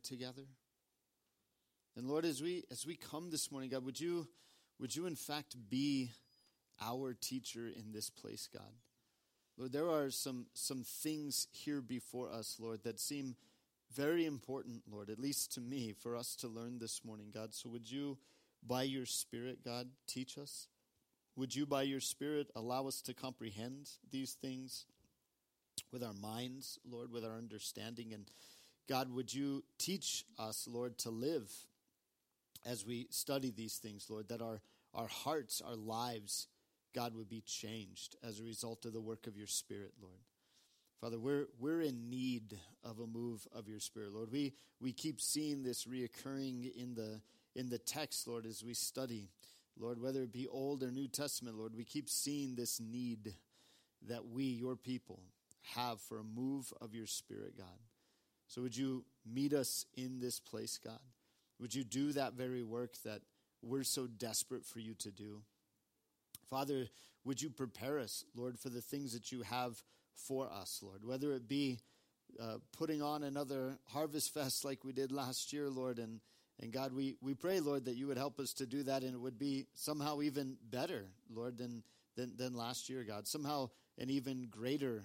together. And Lord, as we come this morning, God, would you in fact be our teacher in this place, God? Lord, there are some things here before us, Lord, that seem very important, Lord, at least to me, for us to learn this morning, God. So would you, by your Spirit, God, teach us? Would you, by your Spirit, allow us to comprehend these things with our minds, Lord, with our understanding? And God, would you teach us, Lord, to live as we study these things, Lord, that our hearts, our lives, God, would be changed as a result of the work of your Spirit, Lord. Father, we're in need of a move of your Spirit, Lord. We keep seeing this reoccurring in the text, Lord, as we study. Lord, whether it be Old or New Testament, Lord, we keep seeing this need that we, your people, have for a move of your Spirit, God. So would you meet us in this place, God? Would you do that very work that we're so desperate for you to do? Father, would you prepare us, Lord, for the things that you have for us, Lord, whether it be putting on another Harvest Fest like we did last year, Lord, and God, we pray, Lord, that you would help us to do that, and it would be somehow even better, Lord, than last year, God. Somehow an even greater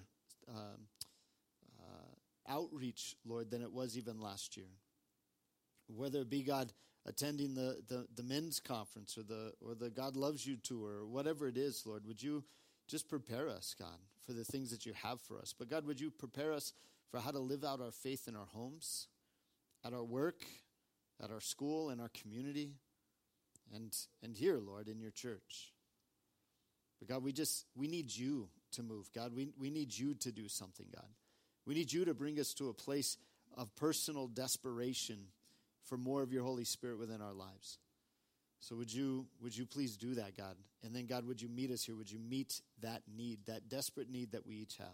outreach, Lord, than it was even last year. Whether it be, God, attending the men's conference or the God Loves You tour or whatever it is, Lord, would you just prepare us, God, for the things that you have for us. But God, would you prepare us for how to live out our faith in our homes, at our work, at our school, in our community, and here, Lord, in your church. But God, we need you to move. God, we need you to do something, God. We need you to bring us to a place of personal desperation for more of your Holy Spirit within our lives. So would you please do that, God? And then, God, would you meet us here? Would you meet that need, that desperate need that we each have?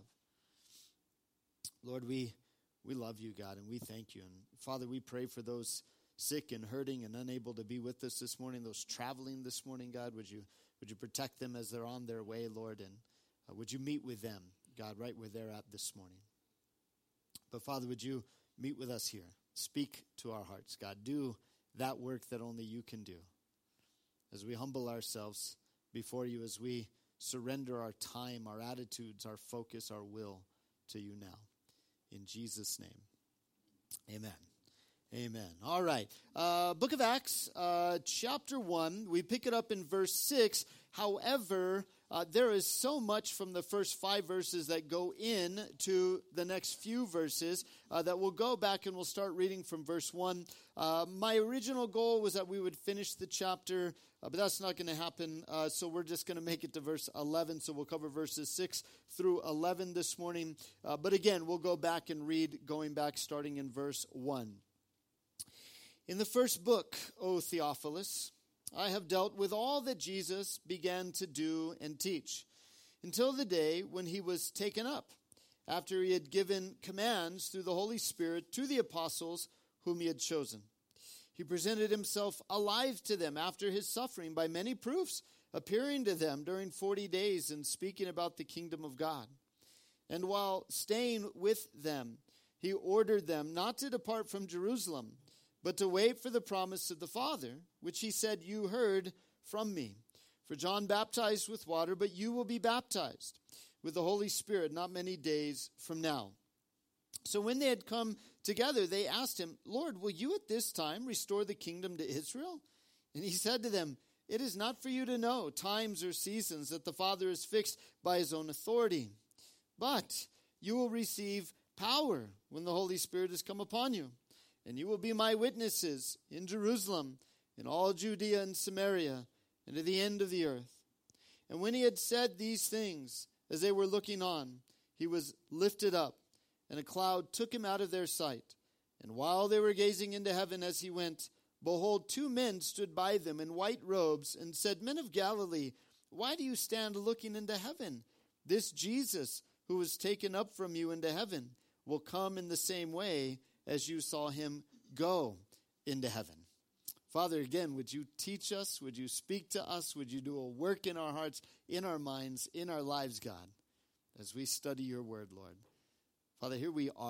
Lord, we love you, God, and we thank you. And Father, we pray for those sick and hurting and unable to be with us this morning, those traveling this morning, God. Would you protect them as they're on their way, Lord? And would you meet with them, God, right where they're at this morning? But Father, would you meet with us here? Speak to our hearts, God. Do that work that only you can do. As we humble ourselves before you, as we surrender our time, our attitudes, our focus, our will to you now. In Jesus' name, amen. Amen. All right. Book of Acts, chapter 1. We pick it up in verse 6. However, there is so much from the first 5 verses that go into the next few verses that we'll go back and we'll start reading from verse 1. My original goal was that we would finish the chapter, but that's not going to happen. So we're just going to make it to verse 11. So we'll cover verses 6 through 11 this morning. But again, we'll go back and read, going back, starting in verse 1. In the first book, O Theophilus, I have dealt with all that Jesus began to do and teach, until the day when he was taken up, after he had given commands through the Holy Spirit to the apostles whom he had chosen. He presented himself alive to them after his suffering by many proofs, appearing to them during 40 days and speaking about the kingdom of God. And while staying with them, he ordered them not to depart from Jerusalem, but to wait for the promise of the Father, which he said, you heard from me. For John baptized with water, but you will be baptized with the Holy Spirit not many days from now. So when they had come together, they asked him, Lord, will you at this time restore the kingdom to Israel? And he said to them, it is not for you to know times or seasons that the Father has fixed by his own authority. But you will receive power when the Holy Spirit has come upon you. And you will be my witnesses in Jerusalem, in all Judea and Samaria, and to the end of the earth. And when he had said these things, as they were looking on, he was lifted up, and a cloud took him out of their sight. And while they were gazing into heaven as he went, behold, 2 men stood by them in white robes, and said, Men of Galilee, why do you stand looking into heaven? This Jesus, who was taken up from you into heaven, will come in the same way as you saw him go into heaven. Father, again, would you teach us? Would you speak to us? Would you do a work in our hearts, in our minds, in our lives, God, as we study your word, Lord? Father, here we are,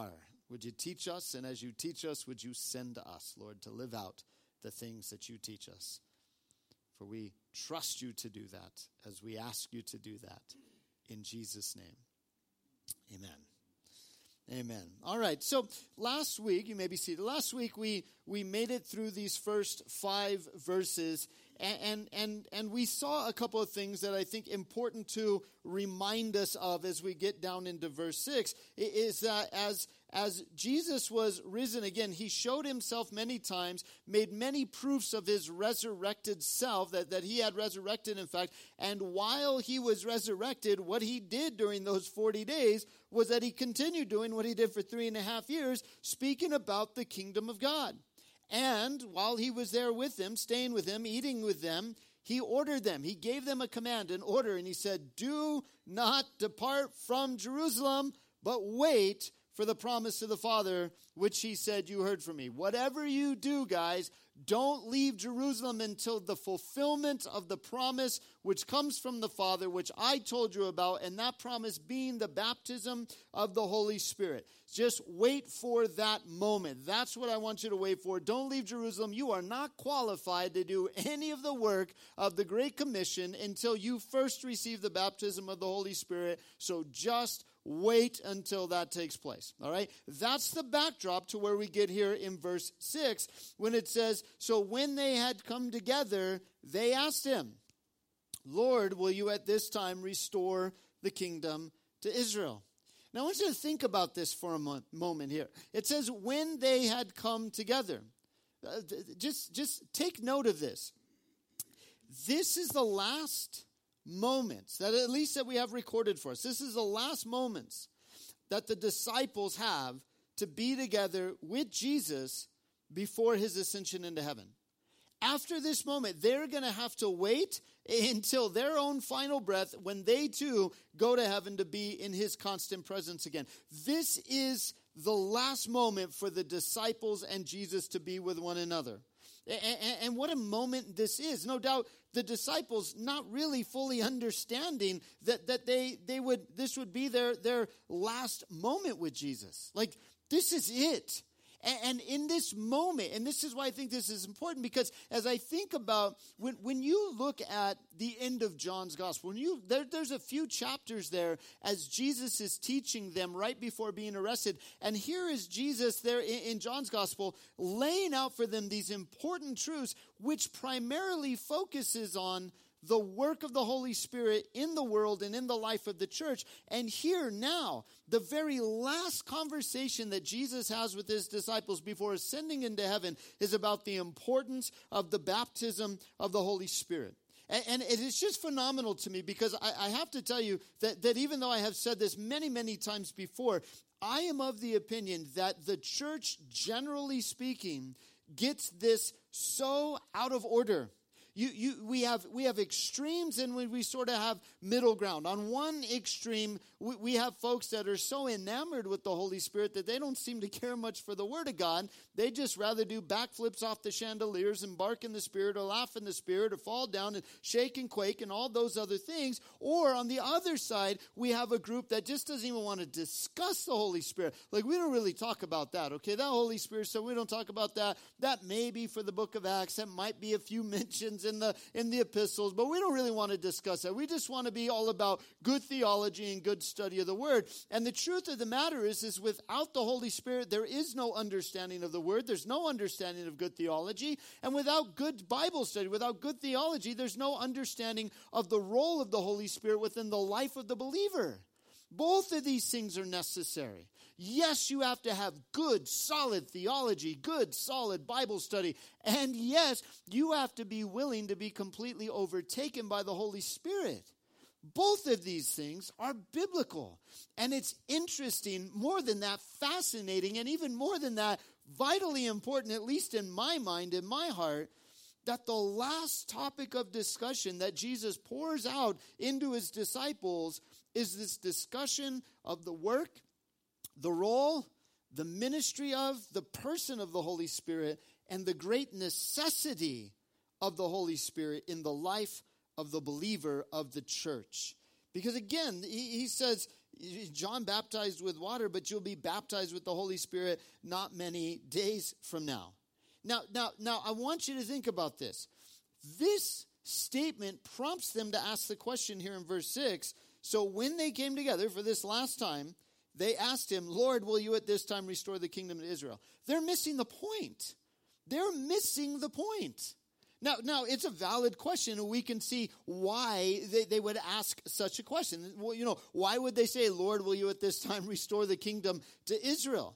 Would you teach us? And as you teach us, would you send us, Lord, to live out the things that you teach us? For we trust you to do that as we ask you to do that. In Jesus' name, amen. Amen. All right, so last week, you may be seated. Last week, we made it through these first 5 verses, and we saw a couple of things that I think important to remind us of as we get down into verse 6, is that as Jesus was risen again, he showed himself many times, made many proofs of his resurrected self, that he had resurrected, in fact. And while he was resurrected, what he did during those 40 days was that he continued doing what he did for 3.5 years, speaking about the kingdom of God. And while he was there with them, staying with them, eating with them, he ordered them. He gave them a command, an order, and he said, "Do not depart from Jerusalem, but wait for the promise of the Father, which he said, you heard from me." Whatever you do, guys, don't leave Jerusalem until the fulfillment of the promise which comes from the Father, which I told you about, and that promise being the baptism of the Holy Spirit. Just wait for that moment. That's what I want you to wait for. Don't leave Jerusalem. You are not qualified to do any of the work of the Great Commission until you first receive the baptism of the Holy Spirit. So just wait until that takes place. All right? That's the backdrop to where we get here in verse 6 when it says, "So when they had come together, they asked him, 'Lord, will you at this time restore the kingdom to Israel?'" Now I want you to think about this for a moment here. It says, when they had come together. Just take note of this. This is the last moments, that at least that we have recorded for us. This is the last moments that the disciples have to be together with Jesus before his ascension into heaven. After this moment, they're going to have to wait until their own final breath when they too go to heaven to be in his constant presence again. This is the last moment for the disciples and Jesus to be with one another. And what a moment this is. No doubt the disciples not really fully understanding that this would be their last moment with Jesus. Like, this is it. And in this moment, and this is why I think this is important, because as I think about when you look at the end of John's gospel, there's a few chapters there as Jesus is teaching them right before being arrested. And here is Jesus there in John's gospel laying out for them these important truths, which primarily focuses on the work of the Holy Spirit in the world and in the life of the church. And here now, the very last conversation that Jesus has with his disciples before ascending into heaven is about the importance of the baptism of the Holy Spirit. And it is just phenomenal to me, because I have to tell you that even though I have said this many, many times before, I am of the opinion that the church, generally speaking, gets this so out of order. We have extremes, and we sort of have middle ground. On one extreme, we have folks that are so enamored with the Holy Spirit that they don't seem to care much for the Word of God. They just rather do backflips off the chandeliers and bark in the Spirit or laugh in the Spirit or fall down and shake and quake and all those other things. Or on the other side, we have a group that just doesn't even want to discuss the Holy Spirit. Like, we don't really talk about that, okay? That Holy Spirit, so we don't talk about that. That may be for the book of Acts. That might be a few mentions in the epistles, but we don't really want to discuss that. We just want to be all about good theology and good study of the Word. And the truth of the matter is without the Holy Spirit, there is no understanding of the Word. There's no understanding of good theology. And without good Bible study, without good theology, there's no understanding of the role of the Holy Spirit within the life of the believer. Both of these things are necessary. Yes, you have to have good, solid theology, good, solid Bible study. And yes, you have to be willing to be completely overtaken by the Holy Spirit. Both of these things are biblical. And it's interesting, more than that, fascinating, and even more than that, vitally important, at least in my mind, in my heart, that the last topic of discussion that Jesus pours out into his disciples is this discussion of the work, the role, the ministry of, the person of the Holy Spirit, and the great necessity of the Holy Spirit in the life of the believer of the church. Because again, he says, John baptized with water, but you'll be baptized with the Holy Spirit not many days from now. Now, I want you to think about this. This statement prompts them to ask the question here in verse 6. So when they came together for this last time, they asked him, Lord, will you at this time restore the kingdom to Israel? They're missing the point. They're missing the point. Now, it's a valid question, and we can see why they would ask such a question. Well, why would they say, Lord, will you at this time restore the kingdom to Israel?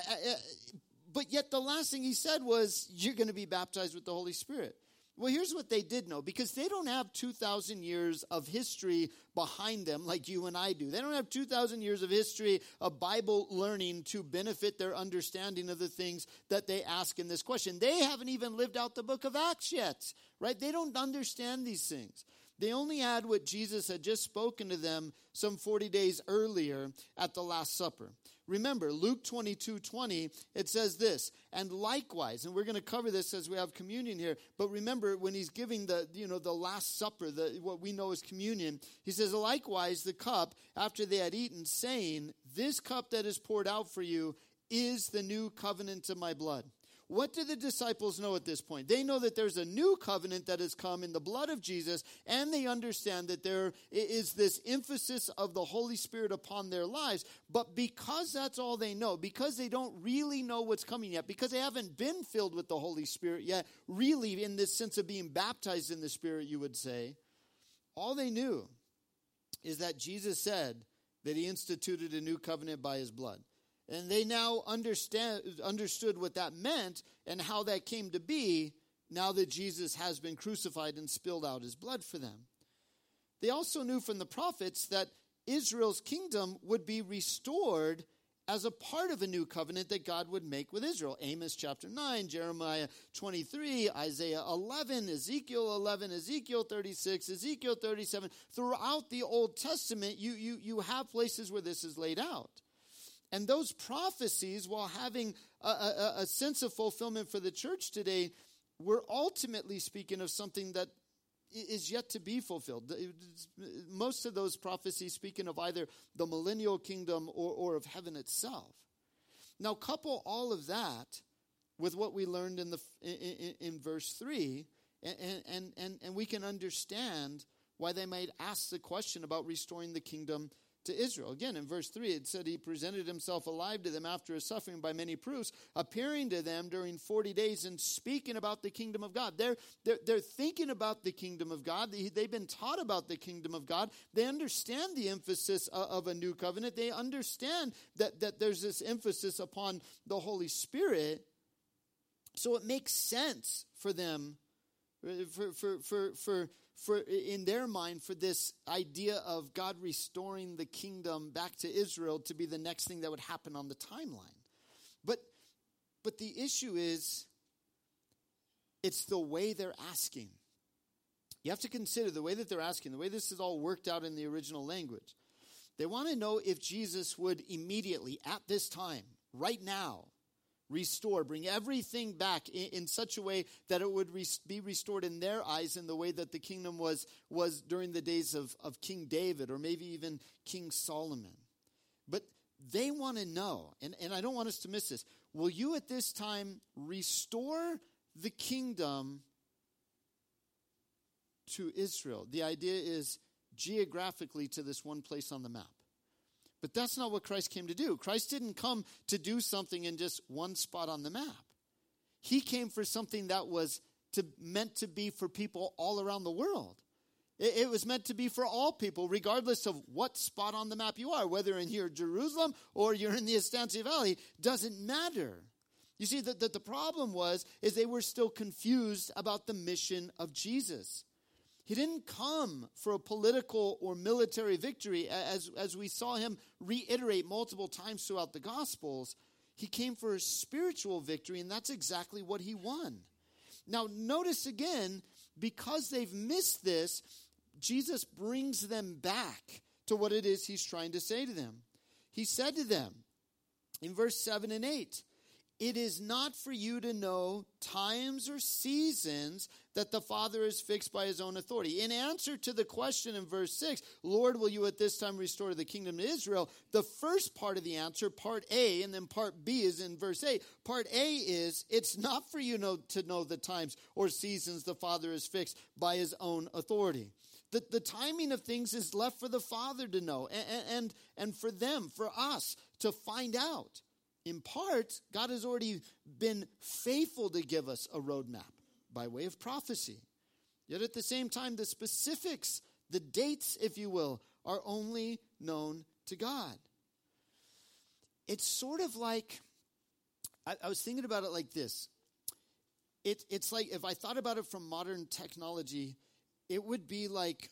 But yet the last thing he said was, you're going to be baptized with the Holy Spirit. Well, here's what they did know, because they don't have 2,000 years of history behind them like you and I do. They don't have 2,000 years of history of Bible learning to benefit their understanding of the things that they ask in this question. They haven't even lived out the book of Acts yet, right? They don't understand these things. They only had what Jesus had just spoken to them some 40 days earlier at the Last Supper. Remember, Luke 22:20, it says this, and likewise, and we're going to cover this as we have communion here, but remember when he's giving the Last Supper, what we know as communion, he says, likewise the cup after they had eaten, saying, this cup that is poured out for you is the new covenant of my blood. What do the disciples know at this point? They know that there's a new covenant that has come in the blood of Jesus, and they understand that there is this emphasis of the Holy Spirit upon their lives. But because that's all they know, because they don't really know what's coming yet, because they haven't been filled with the Holy Spirit yet, really in this sense of being baptized in the Spirit, you would say, all they knew is that Jesus said that he instituted a new covenant by his blood. And they now understood what that meant and how that came to be now that Jesus has been crucified and spilled out his blood for them. They also knew from the prophets that Israel's kingdom would be restored as a part of a new covenant that God would make with Israel. Amos chapter 9, Jeremiah 23, Isaiah 11, Ezekiel 11, Ezekiel 36, Ezekiel 37. Throughout the Old Testament, you have places where this is laid out. And those prophecies, while having a sense of fulfillment for the church today, were ultimately speaking of something that is yet to be fulfilled. Most of those prophecies speaking of either the millennial kingdom or of heaven itself. Now, couple all of that with what we learned in verse 3, and we can understand why they might ask the question about restoring the kingdom to Israel. Again, in verse 3, it said he presented himself alive to them after his suffering by many proofs, appearing to them during 40 days and speaking about the kingdom of God. They're thinking about the kingdom of God. They've been taught about the kingdom of God. They understand the emphasis of a new covenant. They understand that there's this emphasis upon the Holy Spirit. So it makes sense for them, for in their mind, for this idea of God restoring the kingdom back to Israel to be the next thing that would happen on the timeline. But the issue is, it's the way they're asking. You have to consider the way that they're asking, the way this is all worked out in the original language. They want to know if Jesus would immediately, at this time, right now, restore, bring everything back in such a way that it would be restored in their eyes in the way that the kingdom was during the days of King David or maybe even King Solomon. But they want to know, and I don't want us to miss this, will you at this time restore the kingdom to Israel? The idea is geographically to this one place on the map. But that's not what Christ came to do. Christ didn't come to do something in just one spot on the map. He came for something that was meant to be for people all around the world. It was meant to be for all people, regardless of what spot on the map you are, whether in here Jerusalem or you're in the Estancia Valley, doesn't matter. You see, the problem is they were still confused about the mission of Jesus. He didn't come for a political or military victory, as we saw him reiterate multiple times throughout the Gospels. He came for a spiritual victory, and that's exactly what he won. Now, notice again, because they've missed this, Jesus brings them back to what it is he's trying to say to them. He said to them in verse 7 and 8, it is not for you to know times or seasons that the Father is fixed by his own authority. In answer to the question in verse 6, Lord, will you at this time restore the kingdom to Israel? The first part of the answer, part A, and then part B is in verse 8. Part A is, it's not for you to know the times or seasons the Father is fixed by his own authority. The timing of things is left for the Father to know and for them, for us, to find out. In part, God has already been faithful to give us a roadmap by way of prophecy. Yet at the same time, the specifics, the dates, if you will, are only known to God. It's sort of like, I was thinking about it like this. It's like, if I thought about it from modern technology, it would be like,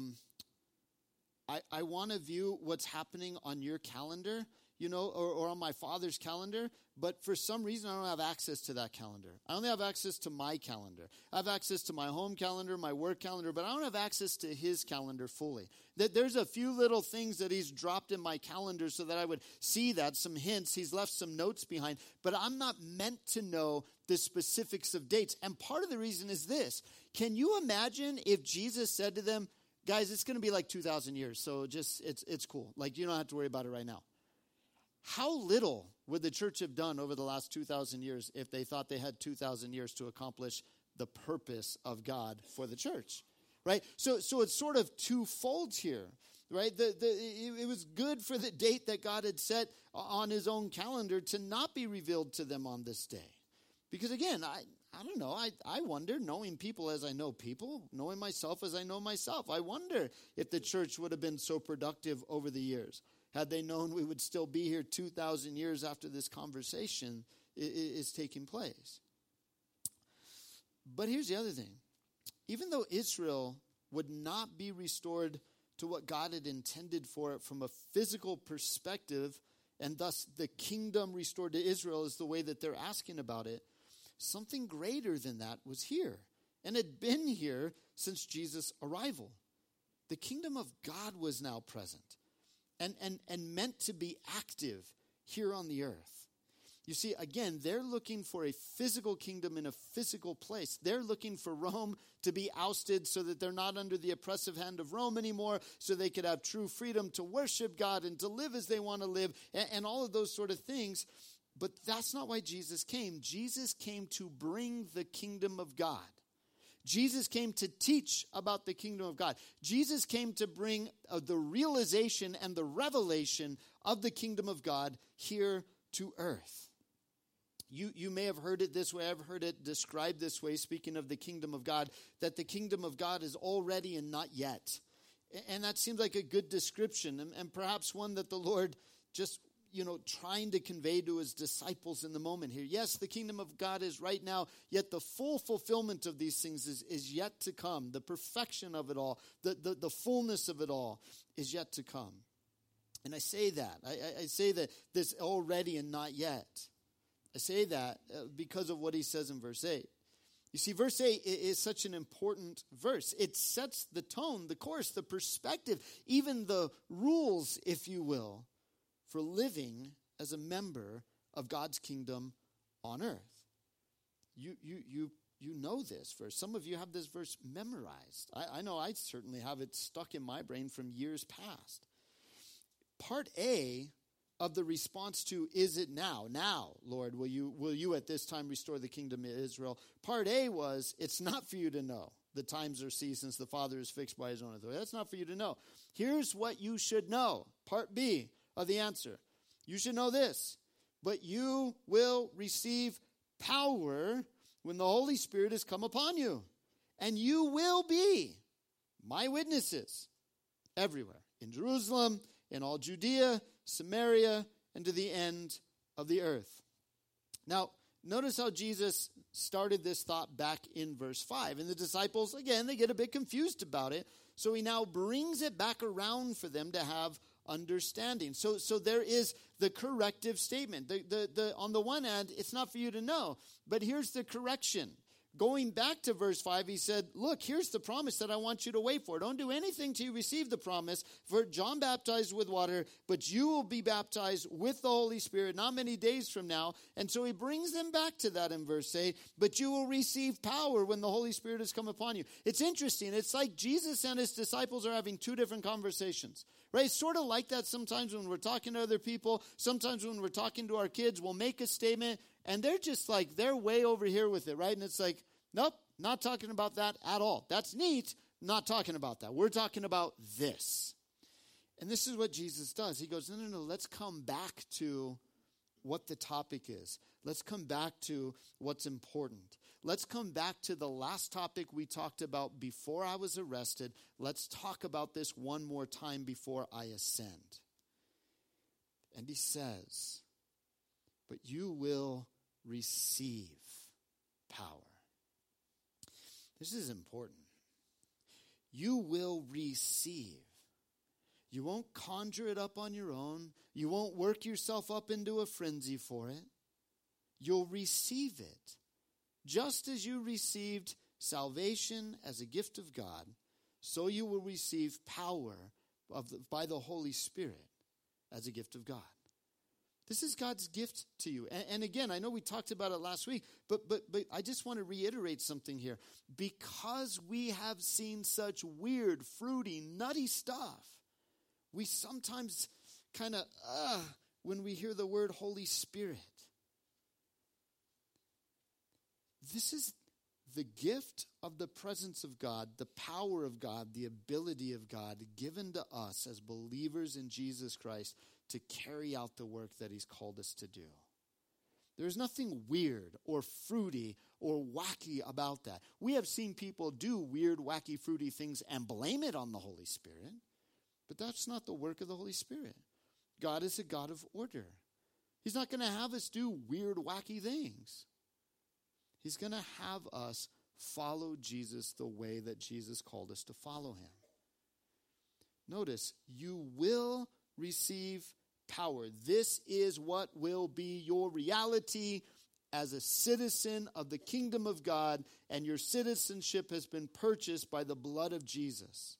I want to view what's happening on your calendar, or on my father's calendar, but for some reason I don't have access to that calendar. I only have access to my calendar. I have access to my home calendar, my work calendar, but I don't have access to his calendar fully. There's a few little things that he's dropped in my calendar so that I would see that, some hints. He's left some notes behind, but I'm not meant to know the specifics of dates. And part of the reason is this. Can you imagine if Jesus said to them, guys, it's going to be like 2,000 years, so just, it's cool. Like, you don't have to worry about it right now. How little would the church have done over the last 2,000 years if they thought they had 2,000 years to accomplish the purpose of God for the church, right? So it's sort of twofold here, right? It was good for the date that God had set on his own calendar to not be revealed to them on this day. Because again, I don't know, I wonder, knowing people as I know people, knowing myself as I know myself, I wonder if the church would have been so productive over the years had they known we would still be here 2,000 years after this conversation is taking place. But here's the other thing. Even though Israel would not be restored to what God had intended for it from a physical perspective, and thus the kingdom restored to Israel is the way that they're asking about it, something greater than that was here and had been here since Jesus' arrival. The kingdom of God was now present. And meant to be active here on the earth. You see, again, they're looking for a physical kingdom in a physical place. They're looking for Rome to be ousted so that they're not under the oppressive hand of Rome anymore, so they could have true freedom to worship God and to live as they want to live, and all of those sort of things. But that's not why Jesus came. Jesus came to bring the kingdom of God. Jesus came to teach about the kingdom of God. Jesus came to bring the realization and the revelation of the kingdom of God here to earth. You may have heard it this way. I've heard it described this way, speaking of the kingdom of God, that the kingdom of God is already and not yet. And that seems like a good description, and perhaps one that the Lord just trying to convey to his disciples in the moment here. Yes, the kingdom of God is right now, yet the full fulfillment of these things is yet to come. The perfection of it all, the fullness of it all is yet to come. And I say that. I say that this already and not yet. I say that because of what he says in verse 8. You see, verse 8 is such an important verse. It sets the tone, the course, the perspective, even the rules, if you will, for living as a member of God's kingdom on earth. You know this verse. Some of you have this verse memorized. I know I certainly have it stuck in my brain from years past. Part A of the response to, is it now? Now, Lord, will you at this time restore the kingdom of Israel? Part A was, it's not for you to know the times or seasons the Father is fixed by his own authority. That's not for you to know. Here's what you should know. Part B of the answer. You should know this, but you will receive power when the Holy Spirit has come upon you, and you will be my witnesses everywhere, in Jerusalem, in all Judea, Samaria, and to the end of the earth. Now, notice how Jesus started this thought back in verse 5. And the disciples, again, they get a bit confused about it. So he now brings it back around for them to have understanding. So there is the corrective statement. On the one hand, it's not for you to know. But here's the correction. going back to verse 5, he said, look, here's the promise that I want you to wait for. Don't do anything till you receive the promise. For John baptized with water, but you will be baptized with the Holy Spirit not many days from now. And so he brings them back to that in verse 8, but you will receive power when the Holy Spirit has come upon you. It's interesting. It's like Jesus and his disciples are having two different conversations, right? It's sort of like that sometimes when we're talking to other people. Sometimes when we're talking to our kids, we'll make a statement, and they're just like, they're way over here with it, right? And it's like, nope, not talking about that at all. That's neat, not talking about that. We're talking about this. And this is what Jesus does. He goes, no, let's come back to what the topic is. Let's come back to what's important. Let's come back to the last topic we talked about before I was arrested. Let's talk about this one more time before I ascend. And he says, but you will receive power. This is important. You will receive. You won't conjure it up on your own. You won't work yourself up into a frenzy for it. You'll receive it. Just as you received salvation as a gift of God, so you will receive power by the Holy Spirit as a gift of God. This is God's gift to you. And again, I know we talked about it last week, but I just want to reiterate something here. Because we have seen such weird, fruity, nutty stuff, we sometimes kind of, when we hear the word Holy Spirit. This is the gift of the presence of God, the power of God, the ability of God given to us as believers in Jesus Christ to carry out the work that he's called us to do. There's nothing weird or fruity or wacky about that. We have seen people do weird, wacky, fruity things and blame it on the Holy Spirit, but that's not the work of the Holy Spirit. God is a God of order. He's not going to have us do weird, wacky things. He's going to have us follow Jesus the way that Jesus called us to follow him. Notice, you will receive power. This is what will be your reality as a citizen of the kingdom of God, and your citizenship has been purchased by the blood of Jesus.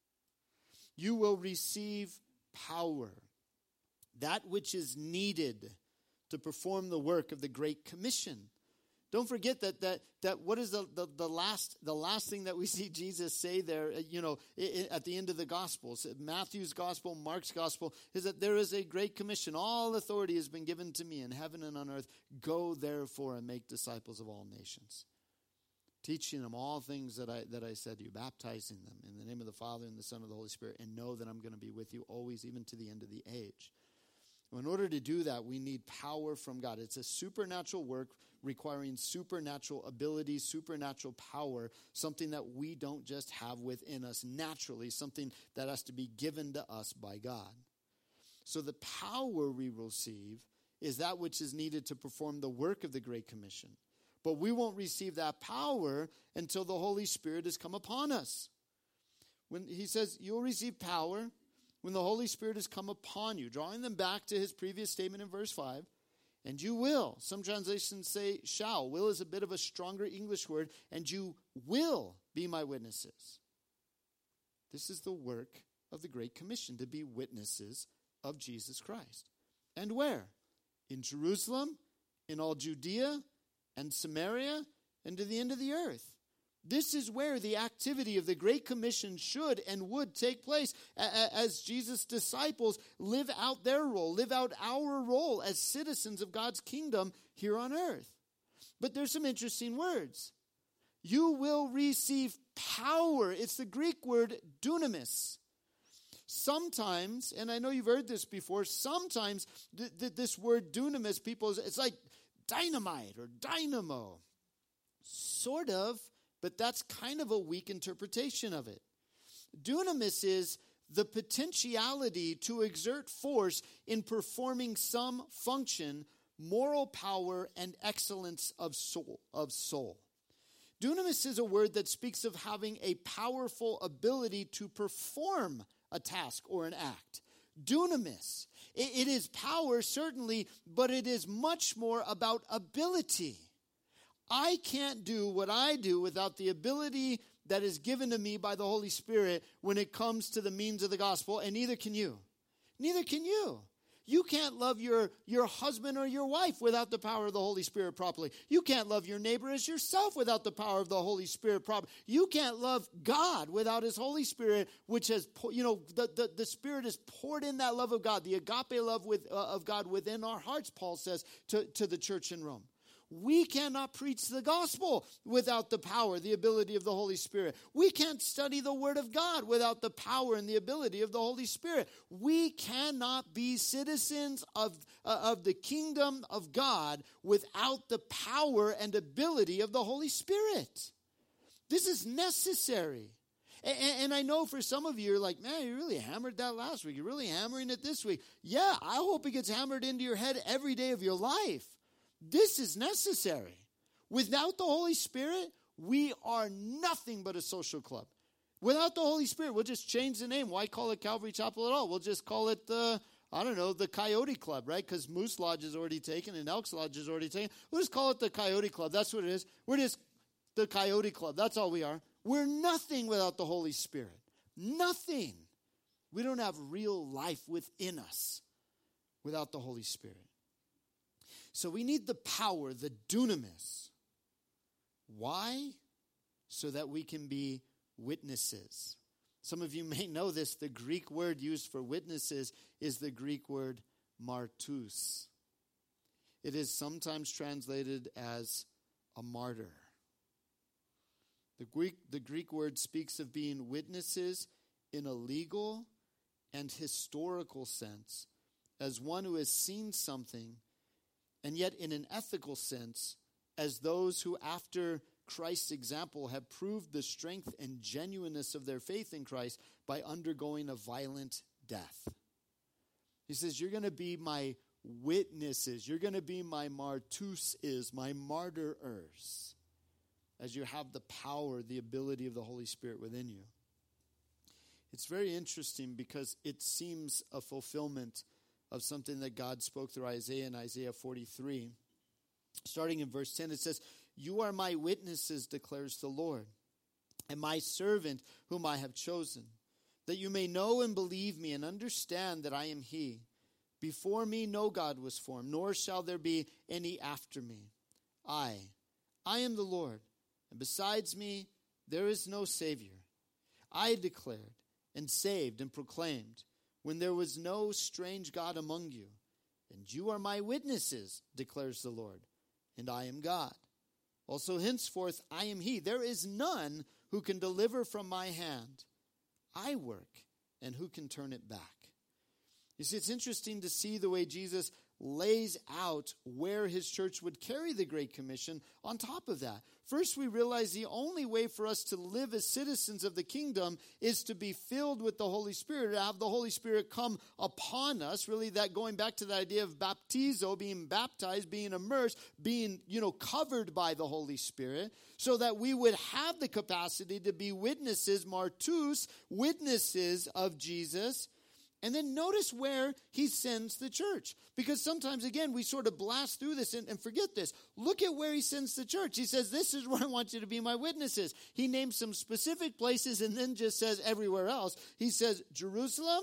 You will receive power, that which is needed to perform the work of the Great Commission. Don't forget that what is the last thing that we see Jesus say there, at the end of the Gospels, Matthew's Gospel, Mark's Gospel, is that there is a great commission. All authority has been given to me in heaven and on earth. Go therefore and make disciples of all nations, teaching them all things that I said to you, baptizing them in the name of the Father and the Son and the Holy Spirit, and know that I'm going to be with you always, even to the end of the age. In order to do that, we need power from God. It's a supernatural work requiring supernatural ability, supernatural power, something that we don't just have within us naturally, something that has to be given to us by God. So the power we receive is that which is needed to perform the work of the Great Commission. But we won't receive that power until the Holy Spirit has come upon us. When he says, you'll receive power when the Holy Spirit has come upon you, drawing them back to his previous statement in verse 5, and you will. Some translations say shall. Will is a bit of a stronger English word, and you will be my witnesses. This is the work of the Great Commission, to be witnesses of Jesus Christ. And where? In Jerusalem, in all Judea and Samaria, and to the end of the earth. This is where the activity of the Great Commission should and would take place as Jesus' disciples live out their role, live out our role as citizens of God's kingdom here on earth. But there's some interesting words. You will receive power. It's the Greek word dunamis. Sometimes, and I know you've heard this before, sometimes this word dunamis, it's like dynamite or dynamo. Sort of. But that's kind of a weak interpretation of it. Dunamis is the potentiality to exert force in performing some function, moral power, and excellence of soul. Dunamis is a word that speaks of having a powerful ability to perform a task or an act. Dunamis. It is power, certainly, but it is much more about ability. I can't do what I do without the ability that is given to me by the Holy Spirit when it comes to the means of the gospel, and neither can you. Neither can you. You can't love your husband or your wife without the power of the Holy Spirit properly. You can't love your neighbor as yourself without the power of the Holy Spirit properly. You can't love God without his Holy Spirit, which has, the Spirit has poured in that love of God, the agape love of God within our hearts, Paul says to the church in Rome. We cannot preach the gospel without the power, the ability of the Holy Spirit. We can't study the Word of God without the power and the ability of the Holy Spirit. We cannot be citizens of the kingdom of God without the power and ability of the Holy Spirit. This is necessary. And I know for some of you, you're like, man, you really hammered that last week. You're really hammering it this week. Yeah, I hope it gets hammered into your head every day of your life. This is necessary. Without the Holy Spirit, we are nothing but a social club. Without the Holy Spirit, we'll just change the name. Why call it Calvary Chapel at all? We'll just call it the Coyote Club, right? Because Moose Lodge is already taken and Elks Lodge is already taken. We'll just call it the Coyote Club. That's what it is. We're just the Coyote Club. That's all we are. We're nothing without the Holy Spirit. Nothing. We don't have real life within us without the Holy Spirit. So we need the power, the dunamis. Why? So that we can be witnesses. Some of you may know this. The Greek word used for witnesses is the Greek word martus. It is sometimes translated as a martyr. The Greek word speaks of being witnesses in a legal and historical sense, as one who has seen something, and yet in an ethical sense, as those who after Christ's example have proved the strength and genuineness of their faith in Christ by undergoing a violent death. He says, you're going to be my witnesses. You're going to be my martuses, my martyrers, as you have the power, the ability of the Holy Spirit within you. It's very interesting because it seems a fulfillment of something that God spoke through Isaiah in Isaiah 43. Starting in verse 10, it says, you are my witnesses, declares the Lord, and my servant whom I have chosen, that you may know and believe me and understand that I am he. Before me no God was formed, nor shall there be any after me. I am the Lord, and besides me there is no Savior. I declared and saved and proclaimed, when there was no strange God among you. And you are my witnesses, declares the Lord, and I am God. Also henceforth I am he. There is none who can deliver from my hand. I work, and who can turn it back? You see, it's interesting to see the way Jesus lays out where his church would carry the Great Commission on top of that. First, we realize the only way for us to live as citizens of the kingdom is to be filled with the Holy Spirit, to have the Holy Spirit come upon us. Really, that going back to the idea of baptizo, being baptized, being immersed, being, covered by the Holy Spirit, so that we would have the capacity to be witnesses, martus, witnesses of Jesus. And then notice where he sends the church. Because sometimes, again, we sort of blast through this and forget this. Look at where he sends the church. He says, this is where I want you to be my witnesses. He names some specific places and then just says everywhere else. He says, Jerusalem.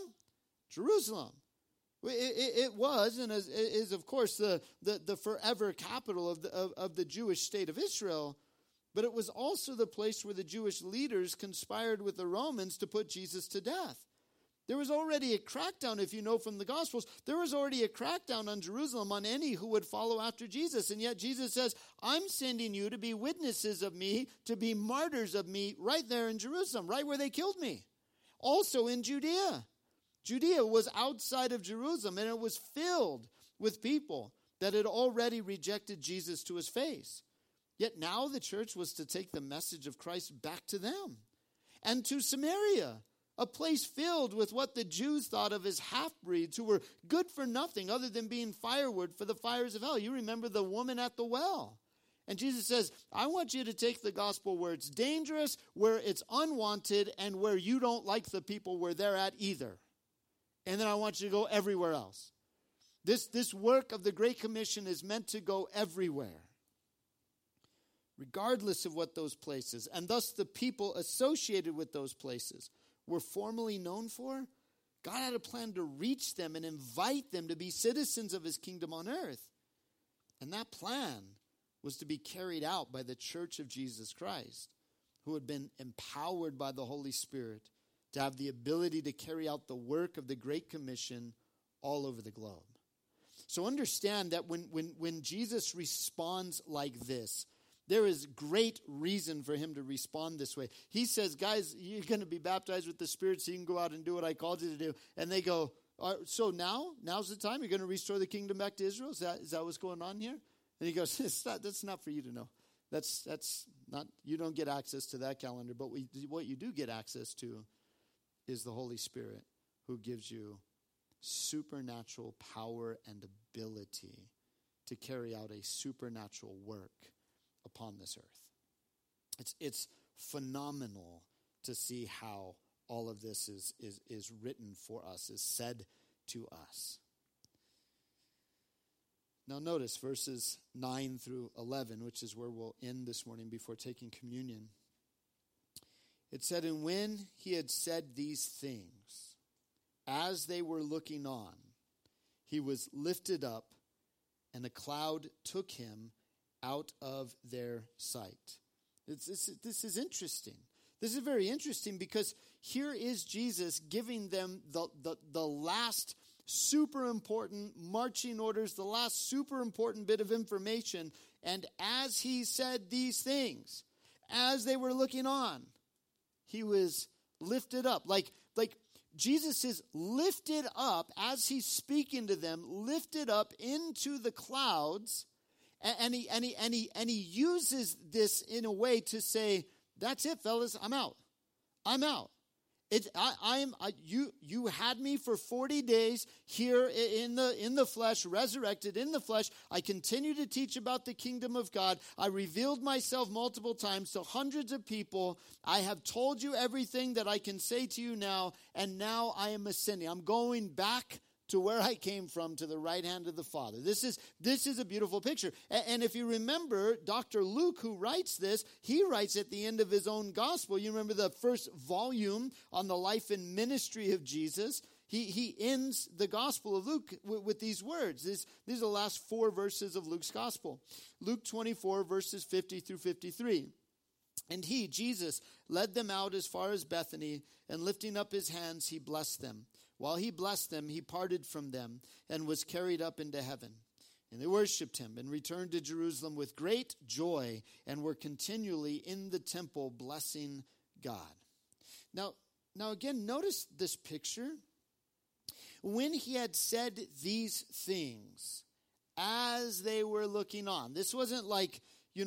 It was and is, of course, the forever capital of the Jewish state of Israel. But it was also the place where the Jewish leaders conspired with the Romans to put Jesus to death. There was already a crackdown, if you know from the Gospels, there was already a crackdown on Jerusalem on any who would follow after Jesus. And yet Jesus says, I'm sending you to be witnesses of me, to be martyrs of me right there in Jerusalem, right where they killed me. Also in Judea. Judea was outside of Jerusalem, and it was filled with people that had already rejected Jesus to his face. Yet now the church was to take the message of Christ back to them and to Samaria, a place filled with what the Jews thought of as half-breeds who were good for nothing other than being firewood for the fires of hell. You remember the woman at the well. And Jesus says, I want you to take the gospel where it's dangerous, where it's unwanted, and where you don't like the people where they're at either. And then I want you to go everywhere else. This work of the Great Commission is meant to go everywhere. regardless of what those places, and thus the people associated with those places were formerly known for, God had a plan to reach them and invite them to be citizens of his kingdom on earth. And that plan was to be carried out by the church of Jesus Christ, who had been empowered by the Holy Spirit to have the ability to carry out the work of the Great Commission all over the globe. So understand that when Jesus responds like this, there is great reason for him to respond this way. He says, guys, you're going to be baptized with the Spirit so you can go out and do what I called you to do. And they go, so now's the time? You're going to restore the kingdom back to Israel? Is that what's going on here? And he goes, that's not for you to know. That's not, you don't get access to that calendar. But what you do get access to is the Holy Spirit, who gives you supernatural power and ability to carry out a supernatural work upon this earth. It's phenomenal to see how all of this is written for us, is said to us. Now notice verses 9 through 11, which is where we'll end this morning before taking communion. It said, and when he had said these things, as they were looking on, he was lifted up, and a cloud took him out of their sight. This is interesting. This is very interesting because here is Jesus giving them the last super important marching orders, the last super important bit of information. And as he said these things, as they were looking on, he was lifted up. Like Jesus is lifted up as he's speaking to them, lifted up into the clouds. And he uses this in a way to say, that's it, fellas, I'm out. You had me for 40 days here in the flesh, resurrected in the flesh. I continue to teach about the kingdom of God. I revealed myself multiple times to hundreds of people. I have told you everything that I can say to you now, and now I am ascending. I'm going back to where I came from, to the right hand of the Father. This is a beautiful picture. And if you remember, Dr. Luke, who writes this, he writes at the end of his own gospel. You remember the first volume on the life and ministry of Jesus. He ends the gospel of Luke with these words. These are the last 4 verses of Luke's gospel. Luke 24, verses 50 through 53. And he, Jesus, led them out as far as Bethany, and lifting up his hands, he blessed them. While he blessed them, he parted from them and was carried up into heaven. And they worshipped him and returned to Jerusalem with great joy and were continually in the temple blessing God. Now again, notice this picture. When he had said these things, as they were looking on, this wasn't like,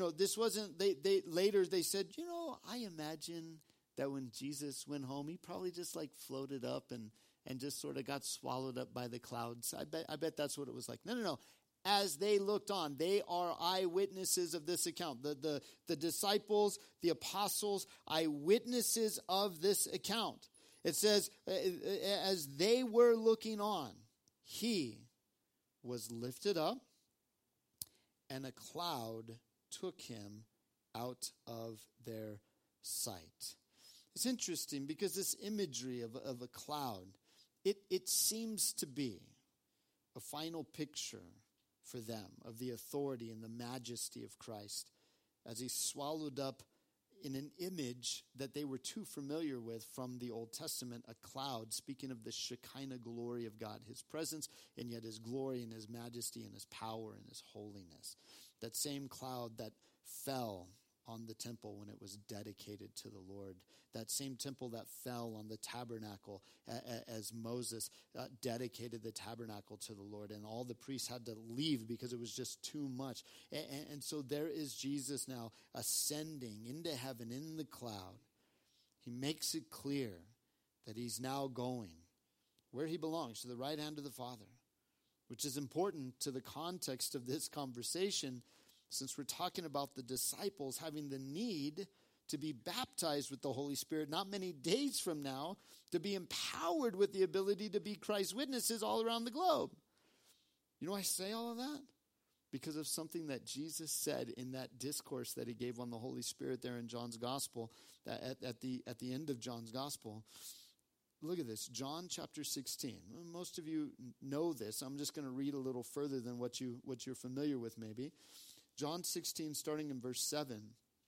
later they said, I imagine that when Jesus went home, he probably just like floated up and just sort of got swallowed up by the clouds. I bet that's what it was like. No. As they looked on, they are eyewitnesses of this account. The disciples, the apostles, eyewitnesses of this account. It says, as they were looking on, he was lifted up, and a cloud took him out of their sight. It's interesting because this imagery of a cloud, it seems to be a final picture for them of the authority and the majesty of Christ as he's swallowed up in an image that they were too familiar with from the Old Testament, a cloud, speaking of the Shekinah glory of God, his presence, and yet his glory and his majesty and his power and his holiness. That same cloud that fell on the temple when it was dedicated to the Lord. That same temple that fell on the tabernacle as Moses dedicated the tabernacle to the Lord. And all the priests had to leave because it was just too much. And so there is Jesus now ascending into heaven in the cloud. He makes it clear that he's now going where he belongs, to the right hand of the Father, which is important to the context of this conversation, since we're talking about the disciples having the need to be baptized with the Holy Spirit not many days from now, to be empowered with the ability to be Christ's witnesses all around the globe. You know why I say all of that? because of something that Jesus said in that discourse that he gave on the Holy Spirit there in John's Gospel, at the end of John's Gospel. Look at this, John chapter 16. Most of you know this. I'm just going to read a little further than what you're familiar with maybe. John 16, starting in verse 7,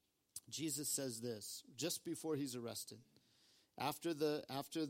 Jesus says this, just before he's arrested. After the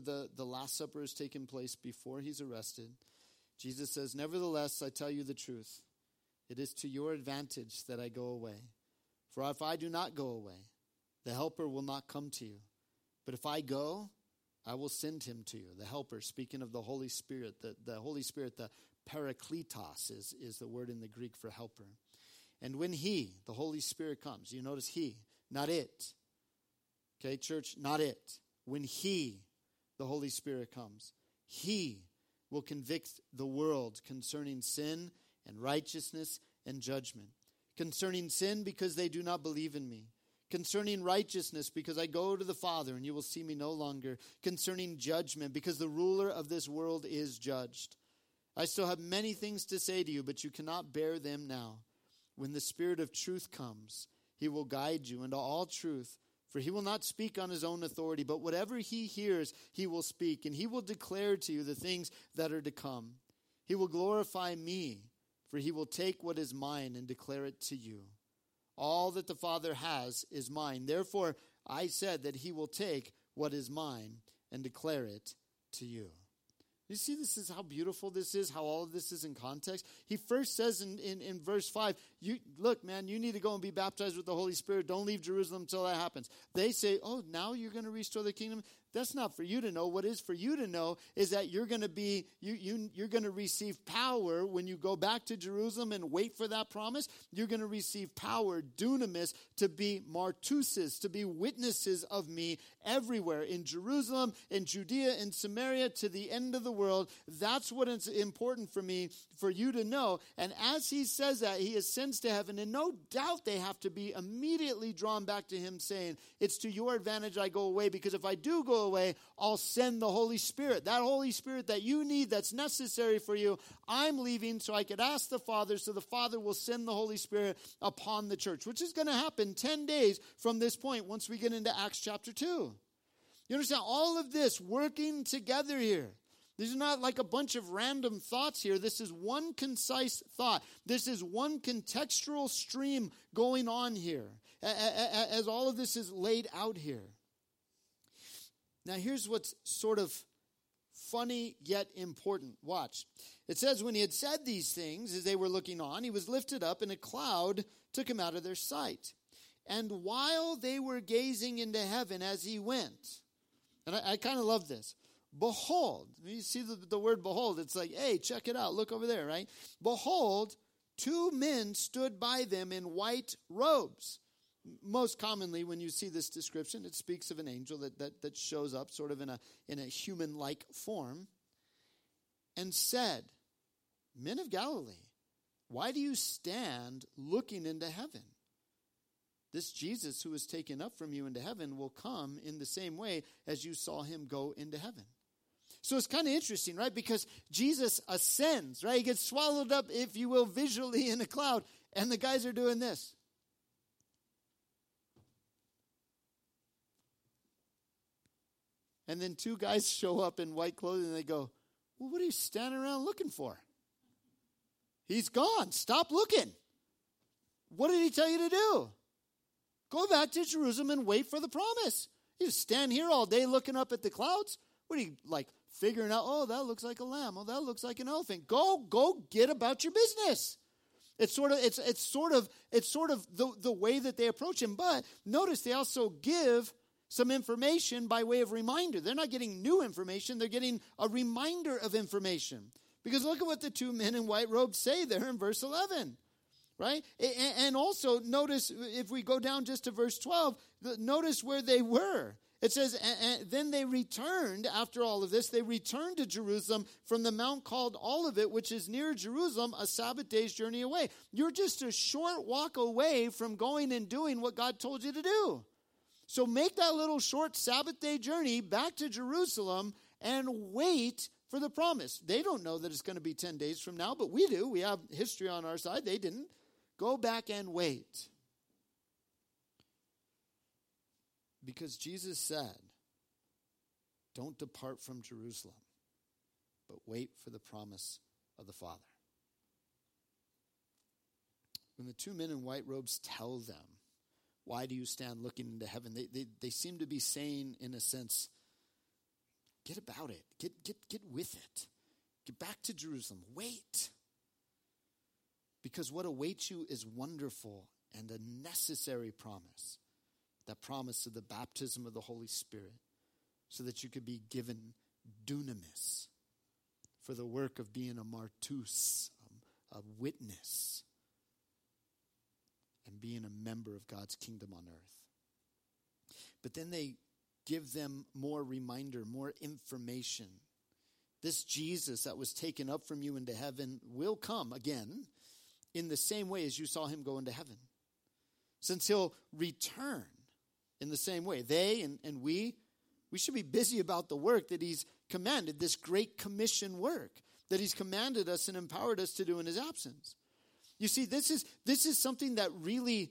Last Supper has taken place, before he's arrested, Jesus says, "Nevertheless, I tell you the truth. It is to your advantage that I go away. For if I do not go away, the Helper will not come to you. But if I go, I will send him to you." The Helper, speaking of the Holy Spirit. The Holy Spirit, the Parakletos is the word in the Greek for helper. "And when he, the Holy Spirit, comes," you notice he, not it. Okay, church, not it. When he, the Holy Spirit, comes, he will convict the world concerning sin and righteousness and judgment. Concerning sin, because they do not believe in me. Concerning righteousness, because I go to the Father and you will see me no longer. Concerning judgment, because the ruler of this world is judged. I still have many things to say to you, but you cannot bear them now. When the Spirit of truth comes, he will guide you into all truth. For he will not speak on his own authority, but whatever he hears, he will speak. And he will declare to you the things that are to come. He will glorify me, for he will take what is mine and declare it to you. All that the Father has is mine. Therefore, I said that he will take what is mine and declare it to you. You see, this is how beautiful this is, how all of this is in context. He first says in verse 5, look, man, you need to go and be baptized with the Holy Spirit. Don't leave Jerusalem until that happens. They say, oh, now you're going to restore the kingdom? That's not for you to know. What is for you to know is that you're going to be, you're going to receive power when you go back to Jerusalem and wait for that promise. You're going to receive power, dunamis, to be martuses, to be witnesses of me everywhere, in Jerusalem, in Judea, in Samaria, to the end of the world. That's what is important for me, for you to know. And as he says that, he ascends to heaven, and no doubt they have to be immediately drawn back to him, saying, it's to your advantage I go away, because if I do go away, I'll send the Holy Spirit. That Holy Spirit that you need, that's necessary for you, I'm leaving so I could ask the Father, so the Father will send the Holy Spirit upon the church, which is going to happen 10 days from this point once we get into Acts chapter 2. You understand? All of this working together here. These are not like a bunch of random thoughts here. This is one concise thought. This is one contextual stream going on here as all of this is laid out here. Now, here's what's sort of funny yet important. Watch. It says, when he had said these things, as they were looking on, he was lifted up, and a cloud took him out of their sight. And while they were gazing into heaven as he went, and I kind of love this. Behold, you see the word behold, it's like, hey, check it out, look over there, right? Behold, two men stood by them in white robes. Most commonly, when you see this description, it speaks of an angel that shows up sort of in a human-like form, and said, Men of Galilee, why do you stand looking into heaven? This Jesus who was taken up from you into heaven will come in the same way as you saw him go into heaven. So it's kind of interesting, right? Because Jesus ascends, right? He gets swallowed up, if you will, visually in a cloud. And the guys are doing this. And then two guys show up in white clothing and they go, well, what are you standing around looking for? He's gone. Stop looking. What did he tell you to do? Go back to Jerusalem and wait for the promise. You just stand here all day looking up at the clouds. What are you, like, figuring out, oh, that looks like a lamb. Oh, that looks like an elephant. Go get about your business. It's sort of the way that they approach him. But notice they also give some information by way of reminder. They're not getting new information. They're getting a reminder of information. Because look at what the two men in white robes say there in verse 11. Right? And also notice, if we go down just to verse 12, notice where they were. It says, and then they returned, after all of this, they returned to Jerusalem from the mount called Olivet, which is near Jerusalem, a Sabbath day's journey away. You're just a short walk away from going and doing what God told you to do. So make that little short Sabbath day journey back to Jerusalem and wait for the promise. They don't know that it's going to be 10 days from now, but we do. We have history on our side. They didn't. Go back and wait. Because Jesus said, don't depart from Jerusalem, but wait for the promise of the Father. When the two men in white robes tell them, why do you stand looking into heaven? They seem to be saying, in a sense, get about it. Get with it. Get back to Jerusalem. Wait. Because what awaits you is wonderful and a necessary promise. That promise of the baptism of the Holy Spirit, so that you could be given dunamis for the work of being a martus, a witness, and being a member of God's kingdom on earth. But then they give them more reminder, more information. This Jesus that was taken up from you into heaven will come again in the same way as you saw him go into heaven. Since he'll return in the same way. They and we should be busy about the work that he's commanded, this great commission work that he's commanded us and empowered us to do in his absence. You see, this is something that really,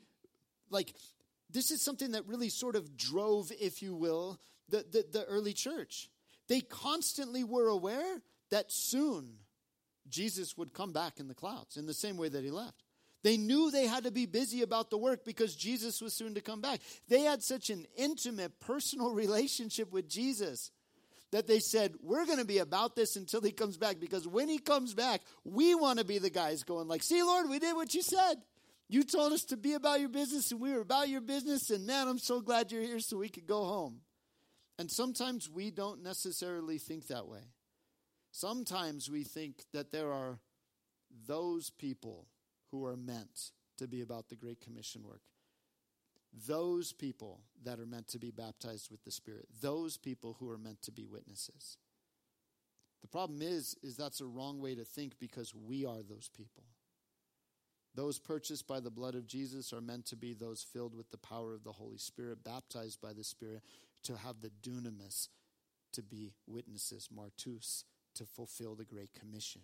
sort of drove, if you will, the early church. They constantly were aware that soon Jesus would come back in the clouds in the same way that he left. They knew they had to be busy about the work because Jesus was soon to come back. They had such an intimate, personal relationship with Jesus that they said, we're going to be about this until he comes back, because when he comes back, we want to be the guys going like, see, Lord, we did what you said. You told us to be about your business, and we were about your business, and man, I'm so glad you're here so we could go home. And sometimes we don't necessarily think that way. Sometimes we think that there are those people who are meant to be about the Great Commission work. Those people that are meant to be baptized with the Spirit. Those people who are meant to be witnesses. The problem is that's a wrong way to think, because we are those people. Those purchased by the blood of Jesus are meant to be those filled with the power of the Holy Spirit, baptized by the Spirit, to have the dunamis, to be witnesses, martus, to fulfill the Great Commission.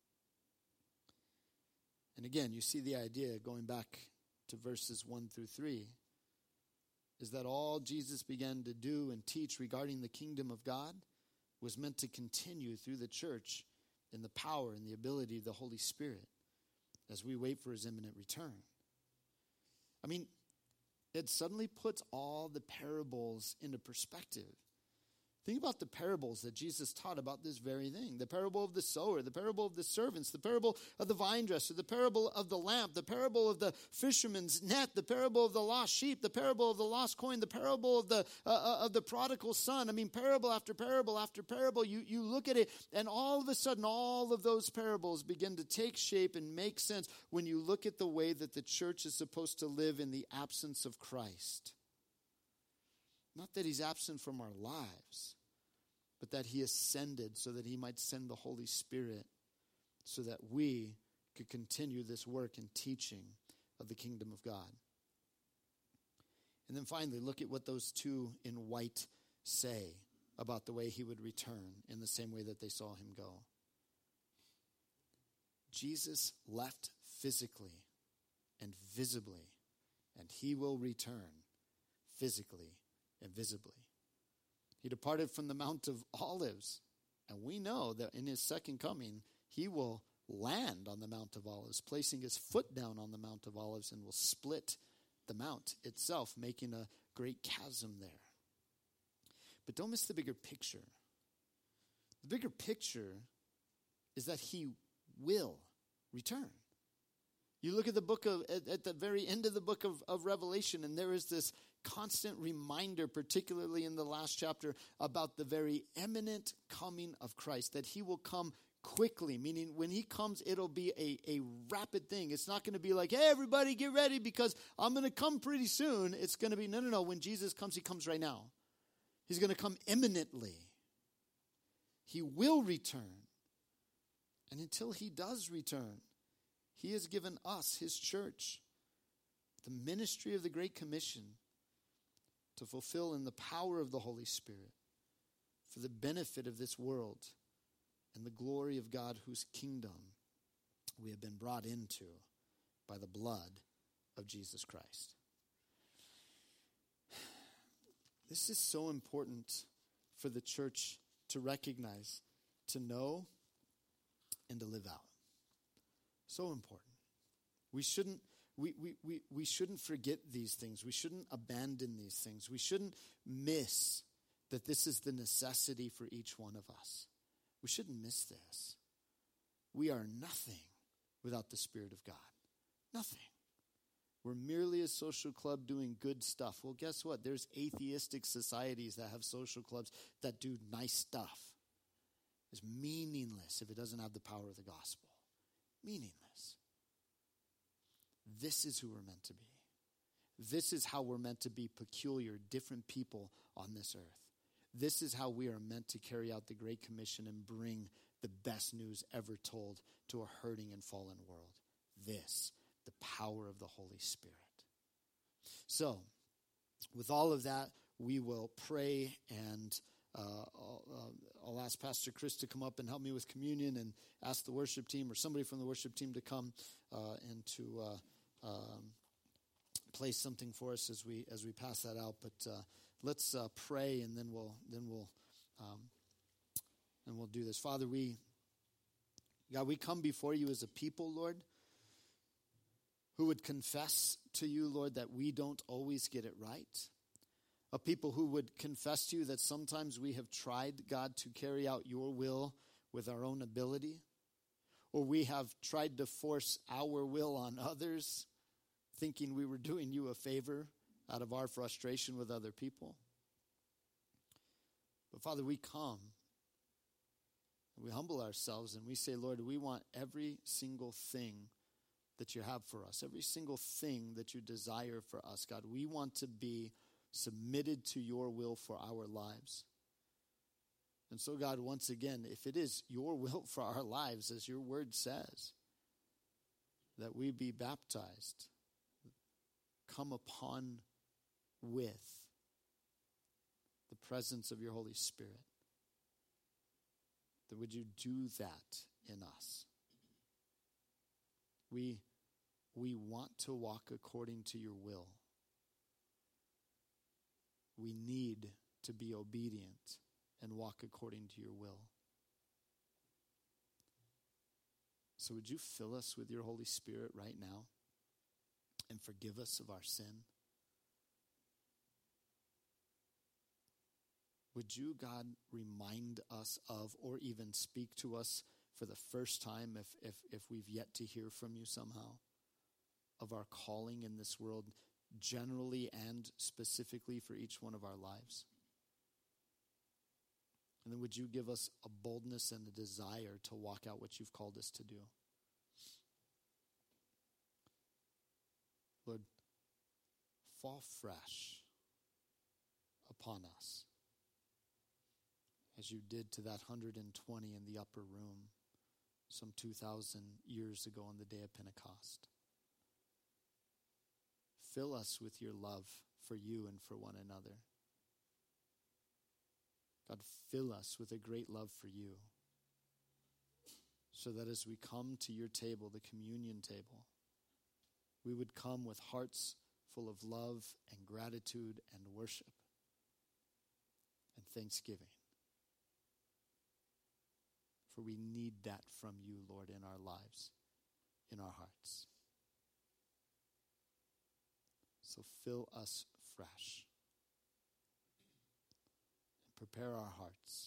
And again, you see the idea going back to verses 1 through 3, is that all Jesus began to do and teach regarding the kingdom of God was meant to continue through the church in the power and the ability of the Holy Spirit as we wait for his imminent return. I mean, it suddenly puts all the parables into perspective. Think about the parables that Jesus taught about this very thing. The parable of the sower, the parable of the servants, the parable of the vine dresser, the parable of the lamp, the parable of the fisherman's net, the parable of the lost sheep, the parable of the lost coin, the parable of the prodigal son. I mean, parable after parable after parable. You look at it, and all of a sudden, all of those parables begin to take shape and make sense when you look at the way that the church is supposed to live in the absence of Christ. Not that he's absent from our lives, but that he ascended so that he might send the Holy Spirit so that we could continue this work and teaching of the kingdom of God. And then finally, look at what those two in white say about the way he would return in the same way that they saw him go. Jesus left physically and visibly, and he will return physically and visibly. He departed from the Mount of Olives, and we know that in his second coming, he will land on the Mount of Olives, placing his foot down on the Mount of Olives, and will split the mount itself, making a great chasm there. But don't miss the bigger picture. The bigger picture is that he will return. You look at the book at the very end of the book of Revelation, and there is this constant reminder, particularly in the last chapter, about the very imminent coming of Christ, that he will come quickly, meaning when he comes, it'll be a rapid thing. It's not going to be like, hey, everybody get ready because I'm going to come pretty soon. It's going to be, no. When Jesus comes, he comes right now. He's going to come imminently. He will return. And until he does return, he has given us, his church, the ministry of the Great Commission to fulfill in the power of the Holy Spirit for the benefit of this world and the glory of God, whose kingdom we have been brought into by the blood of Jesus Christ. This is so important for the church to recognize, to know, and to live out. So important. We shouldn't forget these things. We shouldn't abandon these things. We shouldn't miss that this is the necessity for each one of us. We shouldn't miss this. We are nothing without the Spirit of God. Nothing. We're merely a social club doing good stuff. Well, guess what? There's atheistic societies that have social clubs that do nice stuff. It's meaningless if it doesn't have the power of the gospel. Meaningless. This is who we're meant to be. This is how we're meant to be peculiar, different people on this earth. This is how we are meant to carry out the Great Commission and bring the best news ever told to a hurting and fallen world. This, the power of the Holy Spirit. So, with all of that, we will pray, and I'll ask Pastor Chris to come up and help me with communion, and ask the worship team or somebody from the worship team to come and to place something for us as we pass that out. But let's pray, and then we'll do this. Father, we come before you as a people, Lord, who would confess to you, Lord, that we don't always get it right. A people who would confess to you that sometimes we have tried, God, to carry out your will with our own ability, or we have tried to force our will on others, thinking we were doing you a favor out of our frustration with other people. But Father, we come, we humble ourselves, and we say, Lord, we want every single thing that you have for us, every single thing that you desire for us, God. We want to be submitted to your will for our lives. And so, God, once again, if it is your will for our lives, as your word says, that we be baptized, come upon with the presence of your Holy Spirit, that would you do that in us? We want to walk according to your will. We need to be obedient and walk according to your will. So would you fill us with your Holy Spirit right now and forgive us of our sin? Would you, God, remind us of, or even speak to us for the first time, if we've yet to hear from you somehow, of our calling in this world, generally and specifically for each one of our lives? And then would you give us a boldness and a desire to walk out what you've called us to do? Lord, fall fresh upon us as you did to that 120 in the upper room some 2,000 years ago on the day of Pentecost. Fill us with your love for you and for one another. God, fill us with a great love for you, so that as we come to your table, the communion table, we would come with hearts full of love and gratitude and worship and thanksgiving. For we need that from you, Lord, in our lives, in our hearts. So fill us fresh. And prepare our hearts.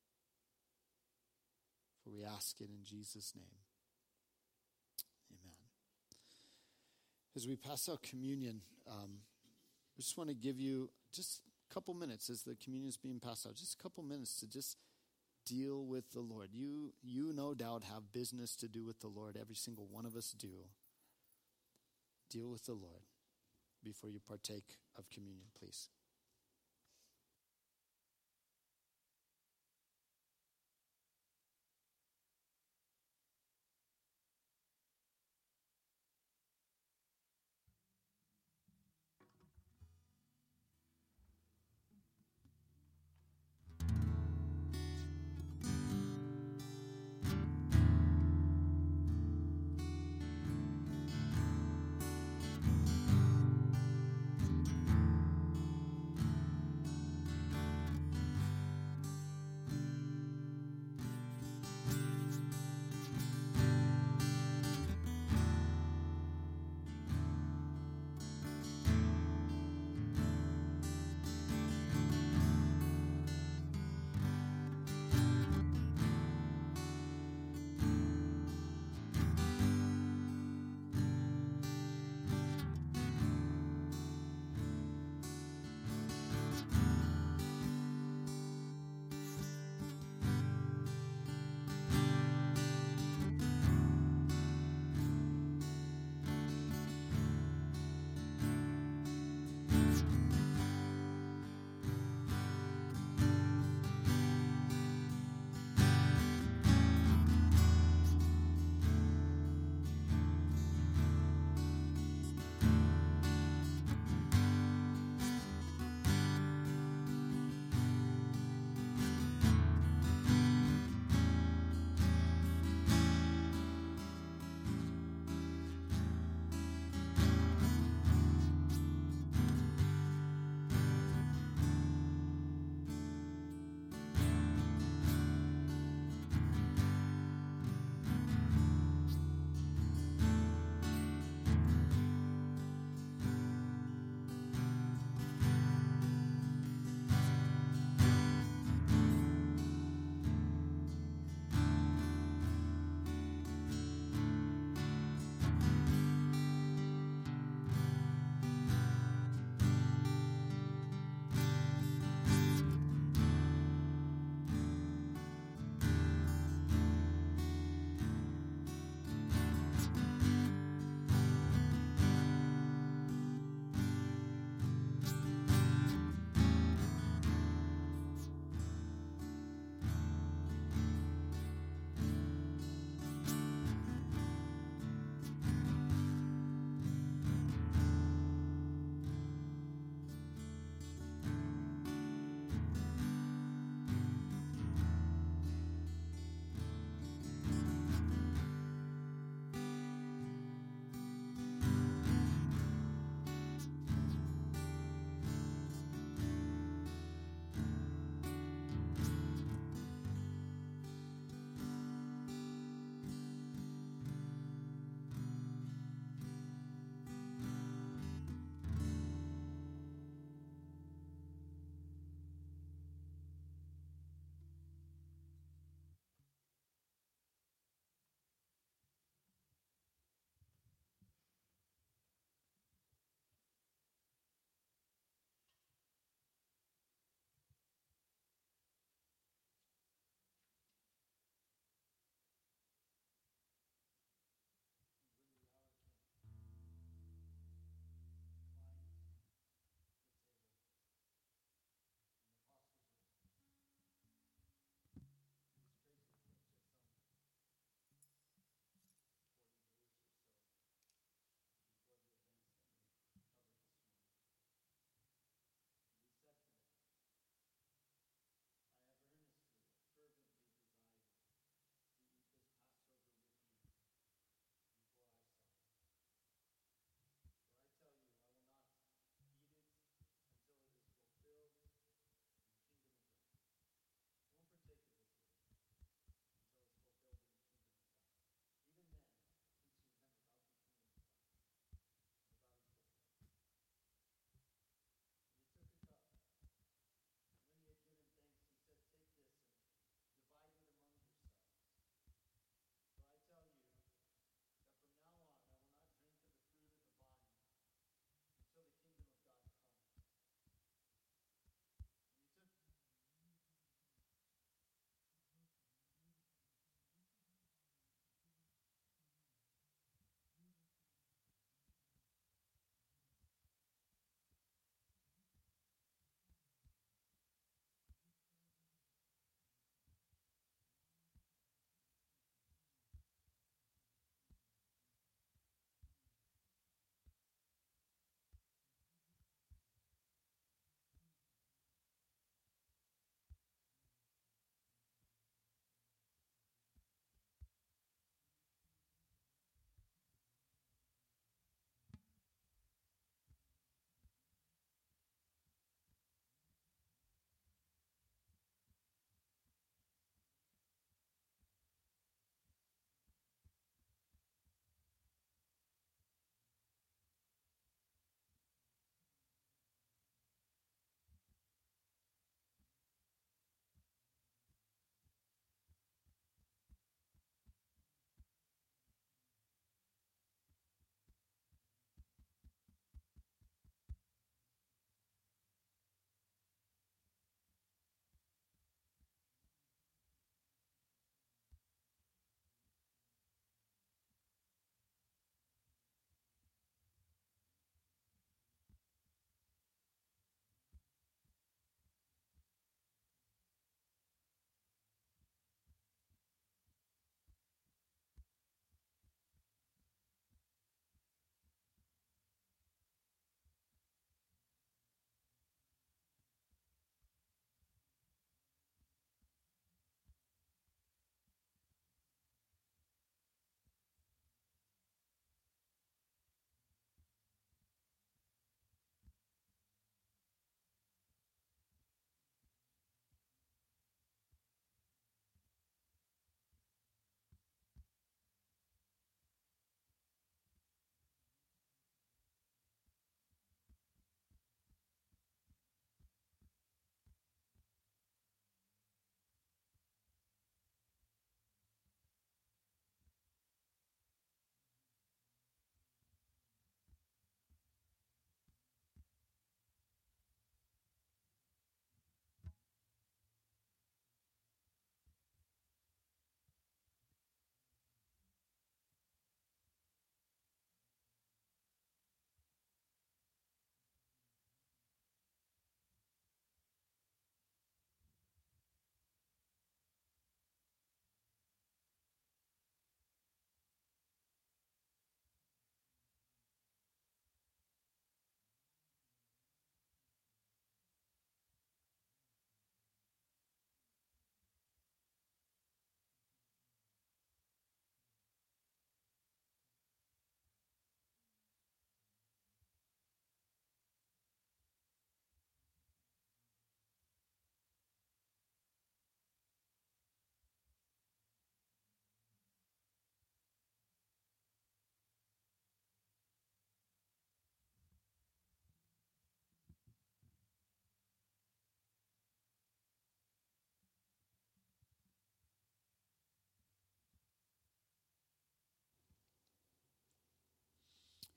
For we ask it in Jesus' name. Amen. As we pass out communion, we just want to give you just a couple minutes as the communion is being passed out. Just a couple minutes to just deal with the Lord. You no doubt have business to do with the Lord. Every single one of us do. Deal with the Lord before you partake of communion, please.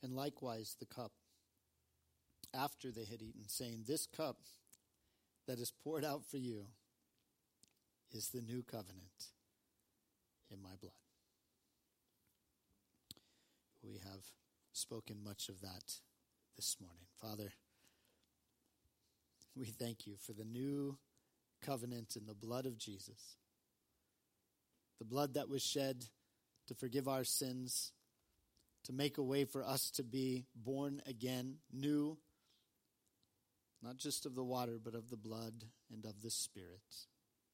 And likewise the cup after they had eaten, saying, "This cup that is poured out for you is the new covenant in my blood." We have spoken much of that this morning. Father, we thank you for the new covenant in the blood of Jesus. The blood that was shed to forgive our sins, to make a way for us to be born again, new, not just of the water, but of the blood and of the Spirit.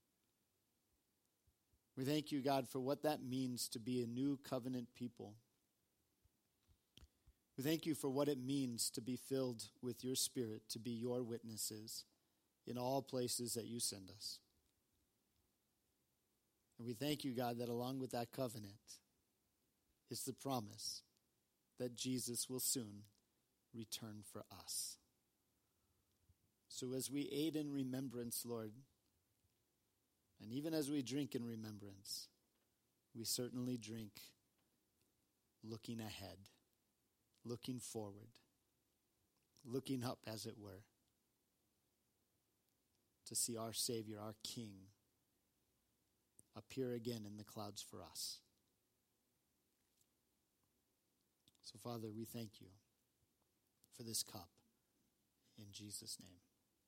We thank you, God, for what that means to be a new covenant people. We thank you for what it means to be filled with your Spirit, to be your witnesses in all places that you send us. And we thank you, God, that along with that covenant is the promise that Jesus will soon return for us. So as we aid in remembrance, Lord, and even as we drink in remembrance, we certainly drink looking ahead, looking forward, looking up, as it were, to see our Savior, our King, appear again in the clouds for us. So, Father, we thank you for this cup in Jesus' name.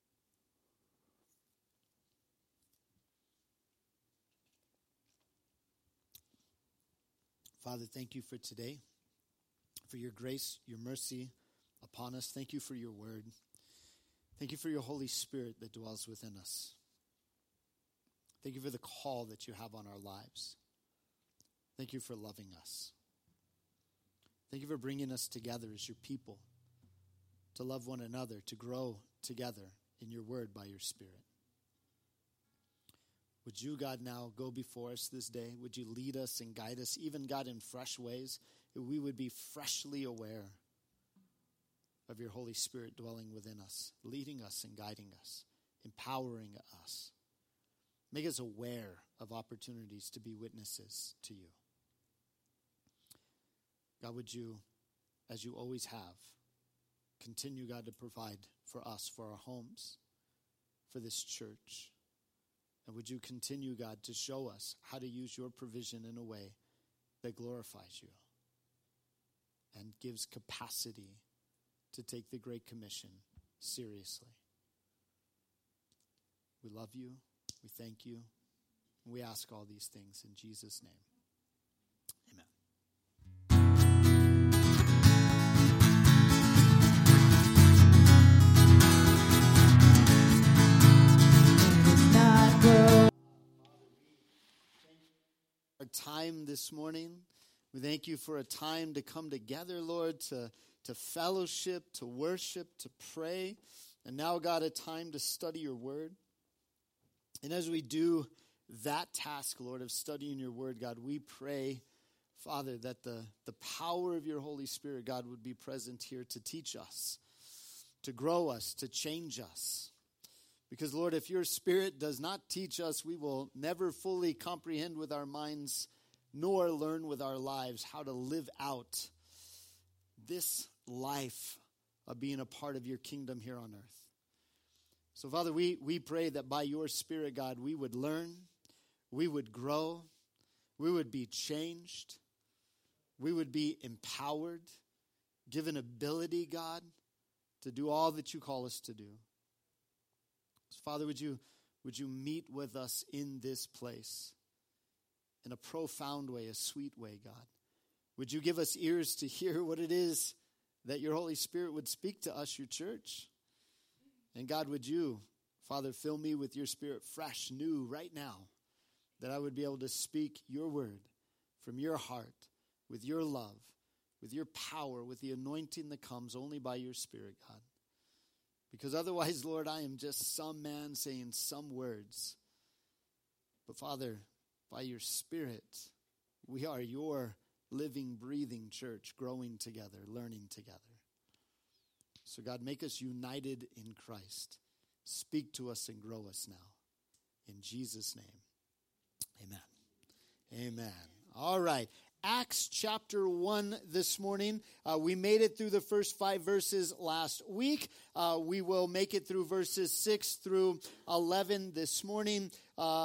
Father, thank you for today, for your grace, your mercy upon us. Thank you for your word. Thank you for your Holy Spirit that dwells within us. Thank you for the call that you have on our lives. Thank you for loving us. Thank you for bringing us together as your people to love one another, to grow together in your word by your Spirit. Would you, God, now go before us this day? Would you lead us and guide us, even, God, in fresh ways, that we would be freshly aware of your Holy Spirit dwelling within us, leading us and guiding us, empowering us. Make us aware of opportunities to be witnesses to you. God, would you, as you always have, continue, God, to provide for us, for our homes, for this church. And would you continue, God, to show us how to use your provision in a way that glorifies you and gives capacity to take the Great Commission seriously. We love you. We thank you. And we ask all these things in Jesus' name. Our time this morning. We thank you for a time to come together, Lord, to fellowship, to worship, to pray. And now, God, a time to study your word. And as we do that task, Lord, of studying your word, God, we pray, Father, that the power of your Holy Spirit, God, would be present here to teach us, to grow us, to change us. Because, Lord, if your Spirit does not teach us, we will never fully comprehend with our minds nor learn with our lives how to live out this life of being a part of your kingdom here on earth. So, Father, we pray that by your Spirit, God, we would learn, we would grow, we would be changed, we would be empowered, given ability, God, to do all that you call us to do. So, Father, would you meet with us in this place in a profound way, a sweet way, God? Would you give us ears to hear what it is that your Holy Spirit would speak to us, your church? And God, would you, Father, fill me with your Spirit fresh, new, right now, that I would be able to speak your word from your heart, with your love, with your power, with the anointing that comes only by your Spirit, God. Because otherwise, Lord, I am just some man saying some words. But Father, by your Spirit, we are your living, breathing church, growing together, learning together. So God, make us united in Christ. Speak to us and grow us now. In Jesus' name, amen. Amen. All right. Acts chapter 1 this morning. We made it through the first 5 verses last week. We will make it through verses 6 through 11 this morning.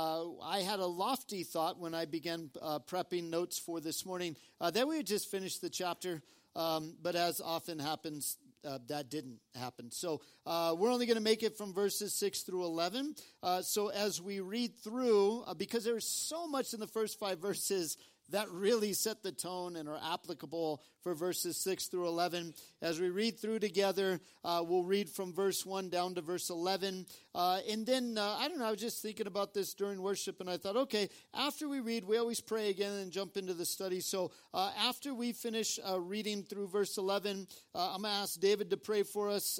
I had a lofty thought when I began prepping notes for this morning that we would just finish the chapter, but as often happens, that didn't happen. So we're only going to make it from verses 6 through 11. So as we read through, because there's so much in the first 5 verses that really set the tone and are applicable for verses 6 through 11. As we read through together, we'll read from verse 1 down to verse 11. And then, I don't know, I was just thinking about this during worship, and I thought, okay, after we read, we always pray again and jump into the study. So after we finish reading through verse 11, I'm going to ask David to pray for us.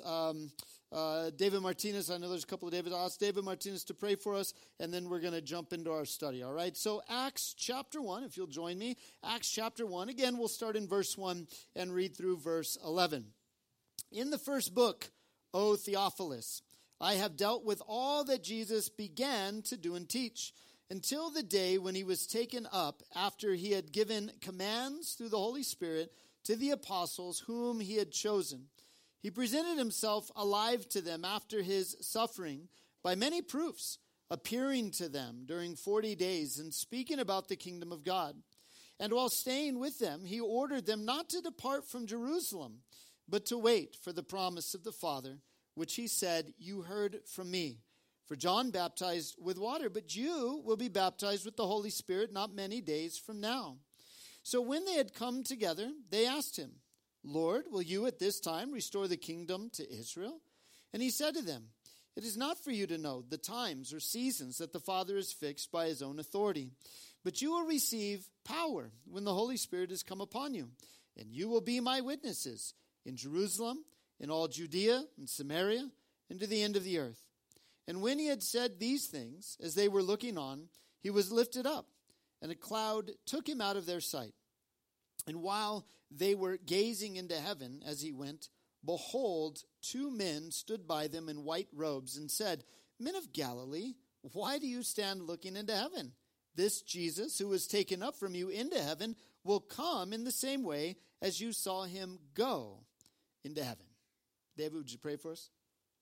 David Martinez, I know there's a couple of Davids. I'll ask David Martinez to pray for us, and then we're going to jump into our study, all right? So Acts chapter 1, if you'll join me. Acts chapter 1. Again, we'll start in verse 1 and read through verse 11. In the first book, O Theophilus, I have dealt with all that Jesus began to do and teach, until the day when he was taken up, after he had given commands through the Holy Spirit to the apostles whom he had chosen. He presented himself alive to them after his suffering by many proofs, appearing to them during 40 days and speaking about the kingdom of God. And while staying with them, he ordered them not to depart from Jerusalem, but to wait for the promise of the Father, which he said, "You heard from me. For John baptized with water, but you will be baptized with the Holy Spirit not many days from now." So when they had come together, they asked him, "Lord, will you at this time restore the kingdom to Israel?" And he said to them, "It is not for you to know the times or seasons that the Father has fixed by his own authority. But you will receive power when the Holy Spirit has come upon you. And you will be my witnesses in Jerusalem, in all Judea and Samaria, and to the end of the earth." And when he had said these things, as they were looking on, he was lifted up, and a cloud took him out of their sight. And while they were gazing into heaven as he went, behold, 2 men stood by them in white robes and said, "Men of Galilee, why do you stand looking into heaven? This Jesus, who was taken up from you into heaven, will come in the same way as you saw him go into heaven." David, would you pray for us?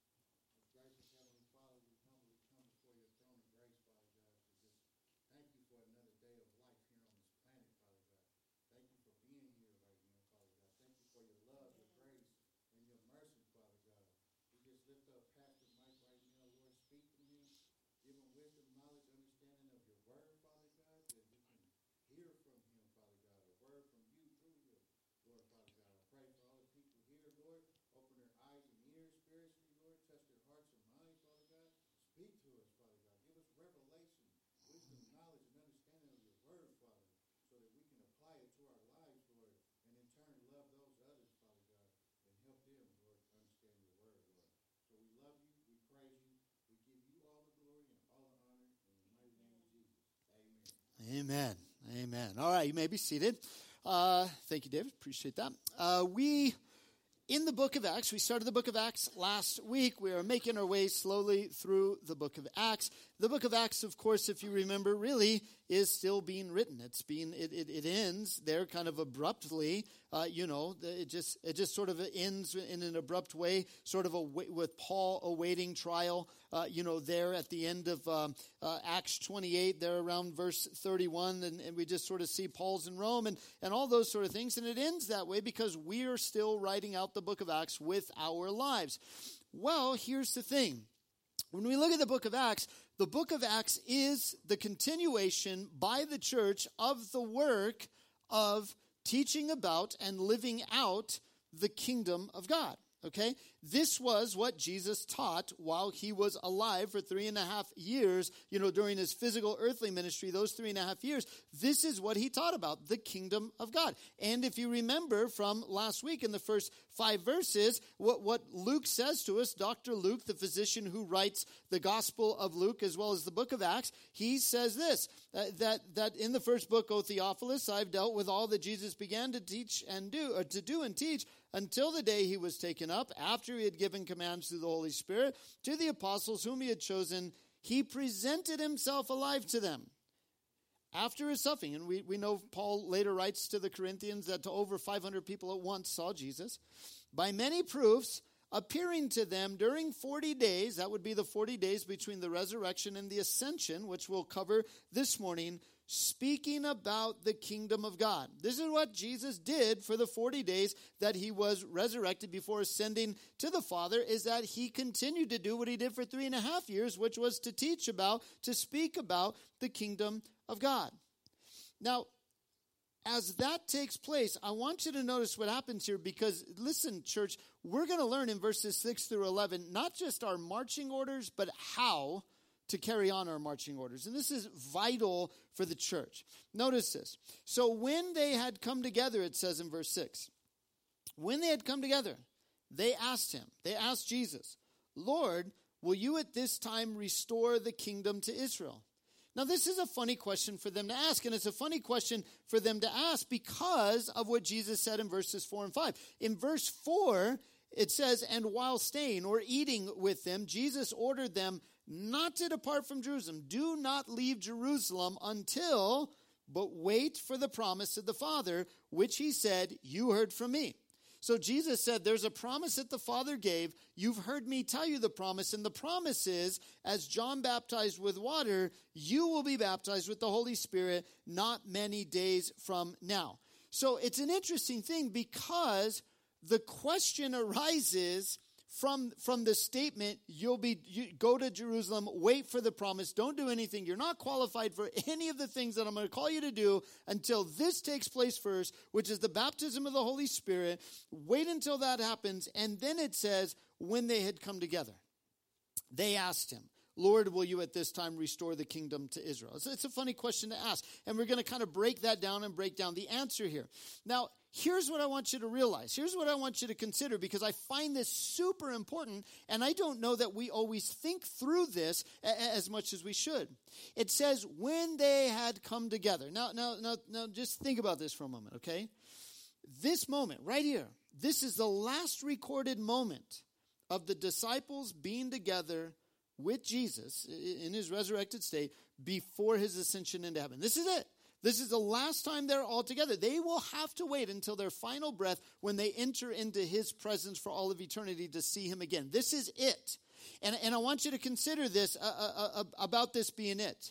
Amen. Amen. All right, you may be seated. Thank you, David. Appreciate that. In the book of Acts, we started the book of Acts last week. We are making our way slowly through the book of Acts. The book of Acts, of course, if you remember, really is still being written. It ends there kind of abruptly. It just sort of ends in an abrupt way, sort of with Paul awaiting trial. There at the end of Acts 28, there around verse 31, and we just sort of see Paul's in Rome and all those sort of things. And it ends that way because we are still writing out the book of Acts with our lives. Well, here's the thing. When we look at the book of Acts is the continuation by the church of the work of teaching about and living out the kingdom of God. Okay? This was what Jesus taught while he was alive for 3.5 years, during his physical earthly ministry, those 3.5 years. This is what he taught about, the kingdom of God. And if you remember from last week in the first 5 verses, what Luke says to us, Dr. Luke, the physician who writes the Gospel of Luke as well as the book of Acts, he says this, that in the first book, O Theophilus, I've dealt with all that Jesus began to teach and to do and teach until the day he was taken up, after he had given commands through the Holy Spirit to the apostles whom he had chosen. He presented himself alive to them after his suffering, and we know Paul later writes to the Corinthians that to over 500 people at once saw Jesus, by many proofs, appearing to them during 40 days, that would be the 40 days between the resurrection and the ascension, which we'll cover this morning, speaking about the kingdom of God. This is what Jesus did for the 40 days that he was resurrected before ascending to the Father, is that he continued to do what he did for 3.5 years, which was to teach about, to speak about the kingdom of God. Now, as that takes place, I want you to notice what happens here, because, listen, church, we're going to learn in verses 6 through 11, not just our marching orders, but how to carry on our marching orders. And this is vital for the church. Notice this. So when they had come together, it says in verse 6, when they had come together, they asked Jesus, Lord, will you at this time restore the kingdom to Israel? Now, this is a funny question for them to ask, and it's a funny question for them to ask because of what Jesus said in verses 4 and 5. In verse 4, it says, and while staying or eating with them, Jesus ordered them not to depart from Jerusalem. Do not leave Jerusalem until, but wait for the promise of the Father, which he said, you heard from me. So Jesus said, there's a promise that the Father gave. You've heard me tell you the promise. And the promise is, as John baptized with water, you will be baptized with the Holy Spirit not many days from now. So it's an interesting thing, because the question arises from the statement, you go to Jerusalem, wait for the promise, don't do anything. You're not qualified for any of the things that I'm going to call you to do until this takes place first, which is the baptism of the Holy Spirit. Wait until that happens. And then it says, when they had come together, they asked him, Lord, will you at this time restore the kingdom to Israel? So it's a funny question to ask. And we're going to kind of break that down and break down the answer here. Now, here's what I want you to realize. Here's what I want you to consider, because I find this super important, and I don't know that we always think through this as much as we should. It says, when they had come together. Now, just think about this for a moment, okay? This moment right here, this is the last recorded moment of the disciples being together with Jesus in his resurrected state before his ascension into heaven. This is it. This is the last time they're all together. They will have to wait until their final breath when they enter into his presence for all of eternity to see him again. This is it. And I want you to consider this about this being it.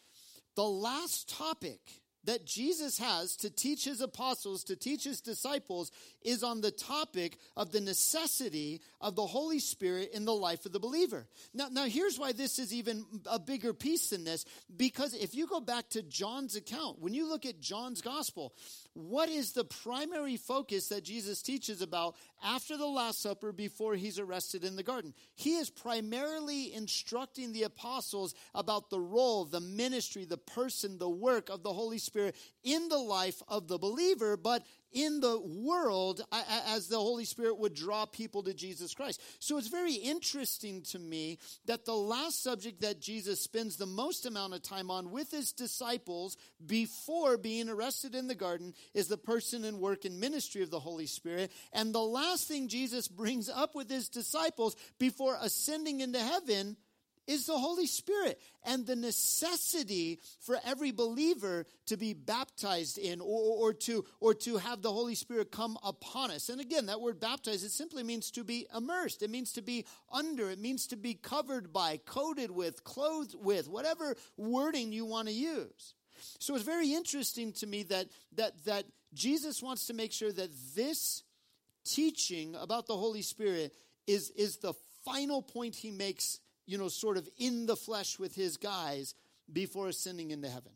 The last topic that Jesus has to teach his apostles, to teach his disciples, is on the topic of the necessity of the Holy Spirit in the life of the believer. Now here's why this is even a bigger piece than this, because if you go back to John's account, when you look at John's gospel, what is the primary focus that Jesus teaches about after the Last Supper before he's arrested in the garden? He is primarily instructing the apostles about the role, the ministry, the person, the work of the Holy Spirit in the life of the believer, but in the world as the Holy Spirit would draw people to Jesus Christ. So it's very interesting to me that the last subject that Jesus spends the most amount of time on with his disciples before being arrested in the garden is the person and work and ministry of the Holy Spirit. And the last thing Jesus brings up with his disciples before ascending into heaven is the Holy Spirit and the necessity for every believer to be baptized in or to have the Holy Spirit come upon us. And again, that word baptized, it simply means to be immersed. It means to be under. It means to be covered by, coated with, clothed with, whatever wording you want to use. So it's very interesting to me that Jesus wants to make sure that this teaching about the Holy Spirit is the final point he makes, sort of in the flesh with his guys before ascending into heaven.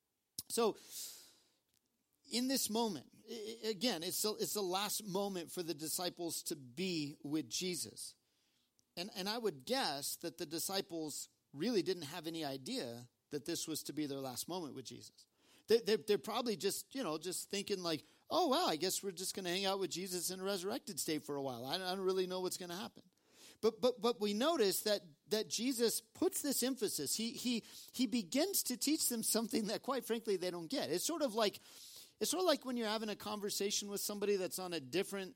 So in this moment, again, it's the last moment for the disciples to be with Jesus. And I would guess that the disciples really didn't have any idea that this was to be their last moment with Jesus. They're probably just thinking like, oh, wow, I guess we're just going to hang out with Jesus in a resurrected state for a while. I don't really know what's going to happen. But we notice that Jesus puts this emphasis. He begins to teach them something that, quite frankly, they don't get. It's sort of like when you're having a conversation with somebody that's on a different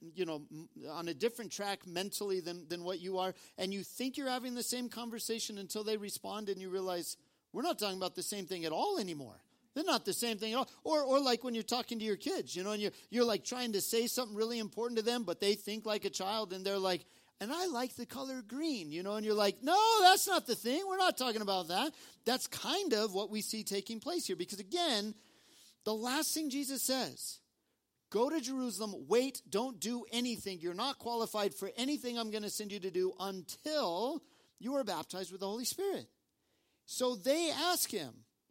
track mentally than what you are, and you think you're having the same conversation until they respond, and you realize we're not talking about the same thing at all anymore. They're not the same thing at all. Or like when you're talking to your kids, and you're like trying to say something really important to them, but they think like a child, and they're like, and I like the color green, and you're like, no, that's not the thing. We're not talking about that. That's kind of what we see taking place here. Because again, the last thing Jesus says, go to Jerusalem, wait, don't do anything. You're not qualified for anything I'm going to send you to do until you are baptized with the Holy Spirit. So they ask him,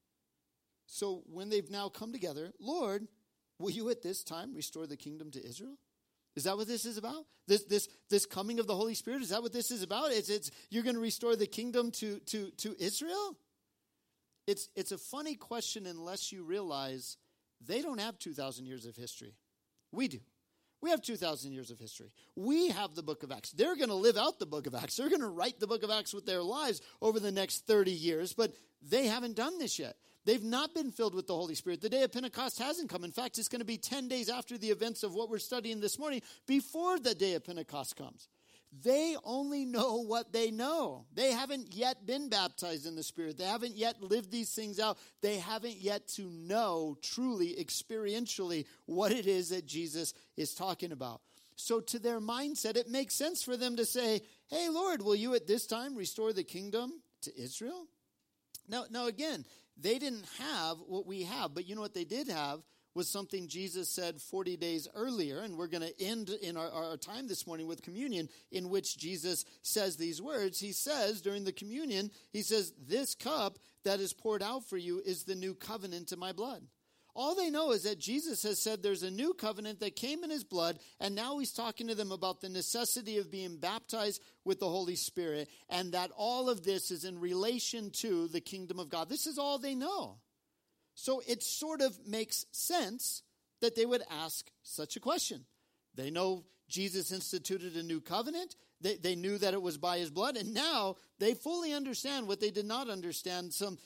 so when they've now come together, Lord, will you at this time restore the kingdom to Israel? Is that what this is about? This coming of the Holy Spirit, is that what this is about? It's you're going to restore the kingdom to Israel? It's a funny question unless you realize they don't have 2,000 years of history. We do. We have 2,000 years of history. We have the book of Acts. They're going to live out the book of Acts. They're going to write the book of Acts with their lives over the next 30 years, but they haven't done this yet. They've not been filled with the Holy Spirit. The day of Pentecost hasn't come. In fact, it's going to be 10 days after the events of what we're studying this morning, before the day of Pentecost comes. They only know what they know. They haven't yet been baptized in the Spirit. They haven't yet lived these things out. They haven't yet to know truly, experientially, what it is that Jesus is talking about. So to their mindset, it makes sense for them to say, hey, Lord, will you at this time restore the kingdom to Israel? Now again, they didn't have what we have, but you know what they did have was something Jesus said 40 days earlier, and we're going to end in our time this morning with communion, in which Jesus says these words. He says during the communion, he says, this cup that is poured out for you is the new covenant in my blood. All they know is that Jesus has said there's a new covenant that came in his blood, and now he's talking to them about the necessity of being baptized with the Holy Spirit, and that all of this is in relation to the kingdom of God. This is all they know. So it sort of makes sense that they would ask such a question. They know Jesus instituted a new covenant. They knew that it was by his blood, and now they fully understand what they did not understand some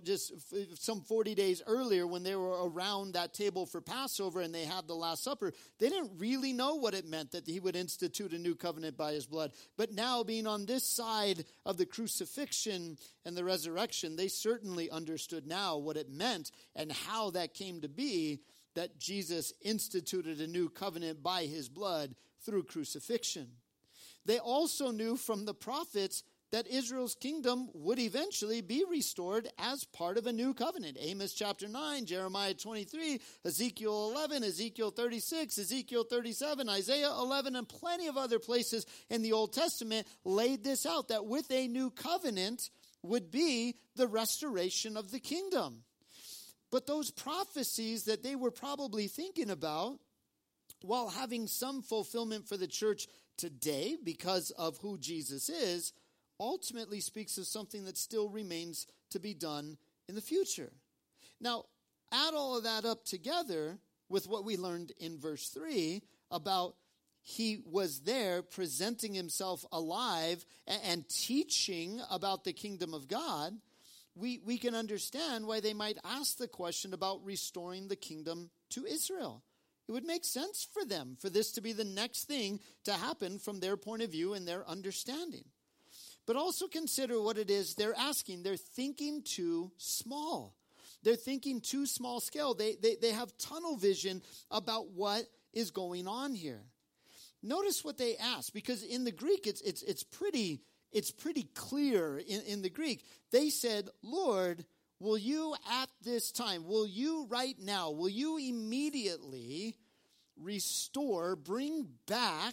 40 days earlier when they were around that table for Passover and they had the Last Supper. They didn't really know what it meant that he would institute a new covenant by his blood. But now, being on this side of the crucifixion and the resurrection, they certainly understood now what it meant and how that came to be, that Jesus instituted a new covenant by his blood through crucifixion. They also knew from the prophets that Israel's kingdom would eventually be restored as part of a new covenant. Amos chapter 9, Jeremiah 23, Ezekiel 11, Ezekiel 36, Ezekiel 37, Isaiah 11, and plenty of other places in the Old Testament laid this out, that with a new covenant would be the restoration of the kingdom. But those prophecies that they were probably thinking about, while having some fulfillment for the church today because of who Jesus is, ultimately speaks of something that still remains to be done in the future. Now, add all of that up together with what we learned in verse 3 about he was there presenting himself alive and teaching about the kingdom of God. We can understand why they might ask the question about restoring the kingdom to Israel. It would make sense for them for this to be the next thing to happen from their point of view and their understanding. But also consider what it is they're asking. They're thinking too small. They're thinking too small scale. They have tunnel vision about what is going on here. Notice what they ask, because in the Greek it's pretty clear in the Greek. They said, Lord, will you at this time, will you right now, will you immediately restore, bring back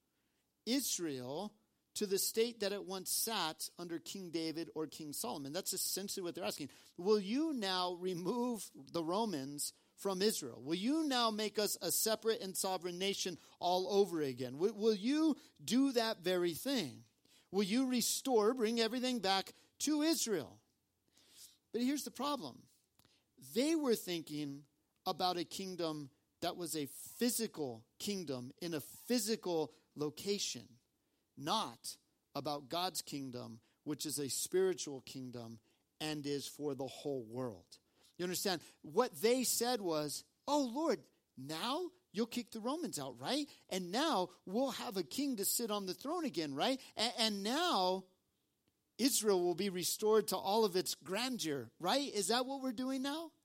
Israel to the state that it once sat under King David or King Solomon? That's essentially what they're asking. Will you now remove the Romans from Israel? Will you now make us a separate and sovereign nation all over again? Will you do that very thing? Will you restore, bring everything back to Israel? But here's the problem. They were thinking about a kingdom that was a physical kingdom in a physical location, not about God's kingdom, which is a spiritual kingdom and is for the whole world. You understand? What they said was, oh, Lord, now you'll kick the Romans out, right? And now we'll have a king to sit on the throne again, right? And now Israel will be restored to all of its grandeur, right? Is that what we're doing now?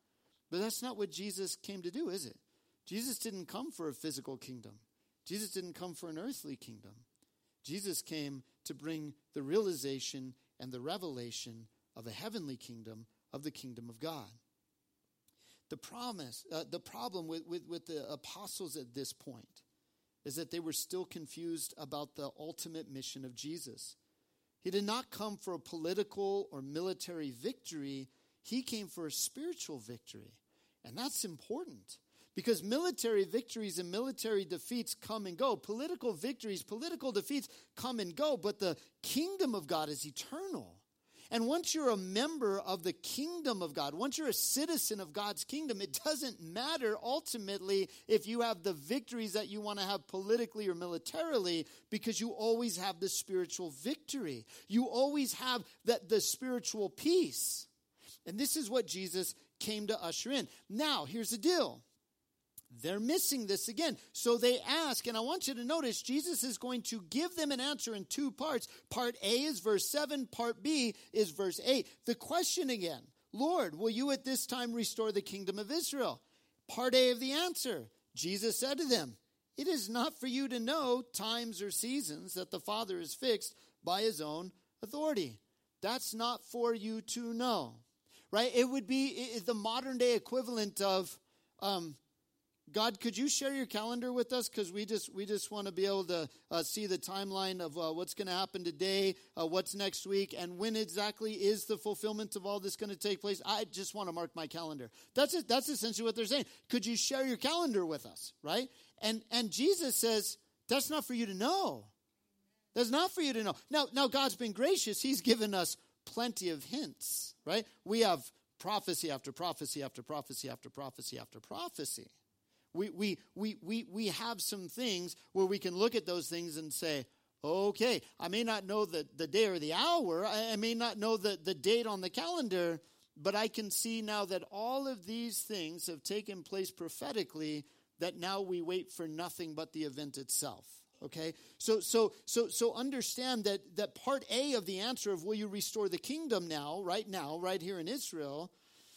But that's not what Jesus came to do, is it? Jesus didn't come for a physical kingdom. Jesus didn't come for an earthly kingdom. Jesus came to bring the realization and the revelation of a heavenly kingdom, of the kingdom of God. The problem with the apostles at this point is that they were still confused about the ultimate mission of Jesus. He did not come for a political or military victory. He came for a spiritual victory. And that's important because military victories and military defeats come and go. Political victories, political defeats come and go, but the kingdom of God is eternal. And once you're a member of the kingdom of God, once you're a citizen of God's kingdom, it doesn't matter ultimately if you have the victories that you want to have politically or militarily, because you always have the spiritual victory. You always have the spiritual peace. And this is what Jesus came to usher in. Now, here's the deal. They're missing this again. So they ask, and I want you to notice, Jesus is going to give them an answer in two parts. Part A is verse 7. Part B is verse 8. The question again, Lord, will you at this time restore the kingdom of Israel? Part A of the answer, Jesus said to them, it is not for you to know times or seasons that the Father has fixed by his own authority. That's not for you to know, right? It would be the modern day equivalent of, God, could you share your calendar with us? Because we just want to be able to see the timeline of what's going to happen today, what's next week, and when exactly is the fulfillment of all this going to take place. I just want to mark my calendar. That's essentially what they're saying. Could you share your calendar with us, right? And Jesus says, that's not for you to know. That's not for you to know. Now God's been gracious. He's given us plenty of hints, right? We have prophecy after prophecy after prophecy after prophecy after prophecy. We have some things where we can look at those things and say, okay, I may not know the day or the hour. I may not know the date on the calendar, but I can see now that all of these things have taken place prophetically, that now we wait for nothing but the event itself. Okay? So understand that part A of the answer of will you restore the kingdom now, right here in Israel,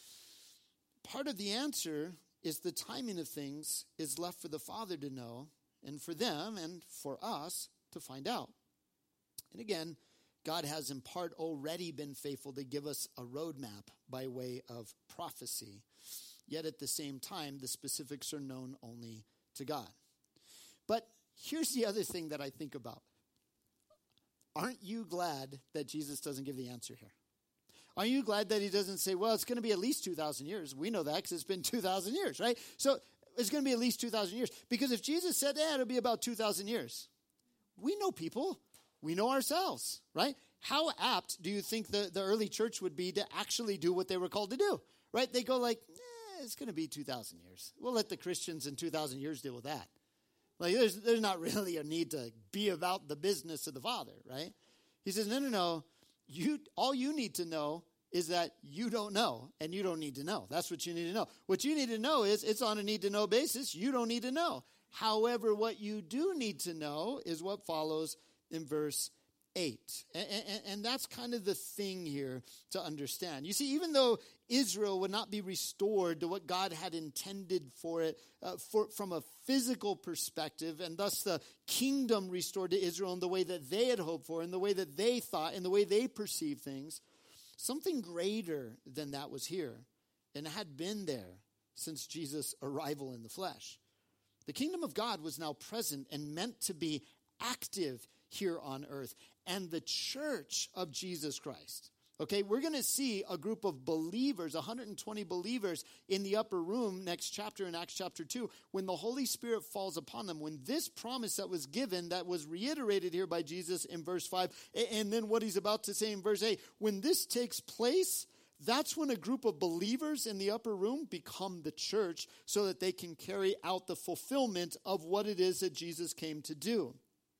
part of the answer is the timing of things is left for the Father to know, and for them and for us to find out. And again, God has in part already been faithful to give us a roadmap by way of prophecy. Yet at the same time, the specifics are known only to God. But here's the other thing that I think about. Aren't you glad that Jesus doesn't give the answer here? Are you glad that he doesn't say, well, it's going to be at least 2,000 years? We know that because it's been 2,000 years, right? So it's going to be at least 2,000 years. Because if Jesus said, it'll be about 2,000 years, we know people. We know ourselves, right? How apt do you think the early church would be to actually do what they were called to do, right? They go like, it's going to be 2,000 years. We'll let the Christians in 2,000 years deal with that. Like there's not really a need to be about the business of the Father, right? He says, no. All you need to know is that you don't know, and you don't need to know. That's what you need to know. What you need to know is it's on a need-to-know basis. You don't need to know. However, what you do need to know is what follows in verse 8. And that's kind of the thing here to understand. You see, even though Israel would not be restored to what God had intended for it from a physical perspective, and thus the kingdom restored to Israel in the way that they had hoped for, in the way that they thought, in the way they perceived things, something greater than that was here and had been there since Jesus' arrival in the flesh. The kingdom of God was now present and meant to be active here on earth, and the church of Jesus Christ. Okay, we're going to see a group of believers, 120 believers in the upper room next chapter in Acts chapter 2, when the Holy Spirit falls upon them, when this promise that was given, that was reiterated here by Jesus in verse 5, and then what he's about to say in verse 8, when this takes place, that's when a group of believers in the upper room become the church so that they can carry out the fulfillment of what it is that Jesus came to do.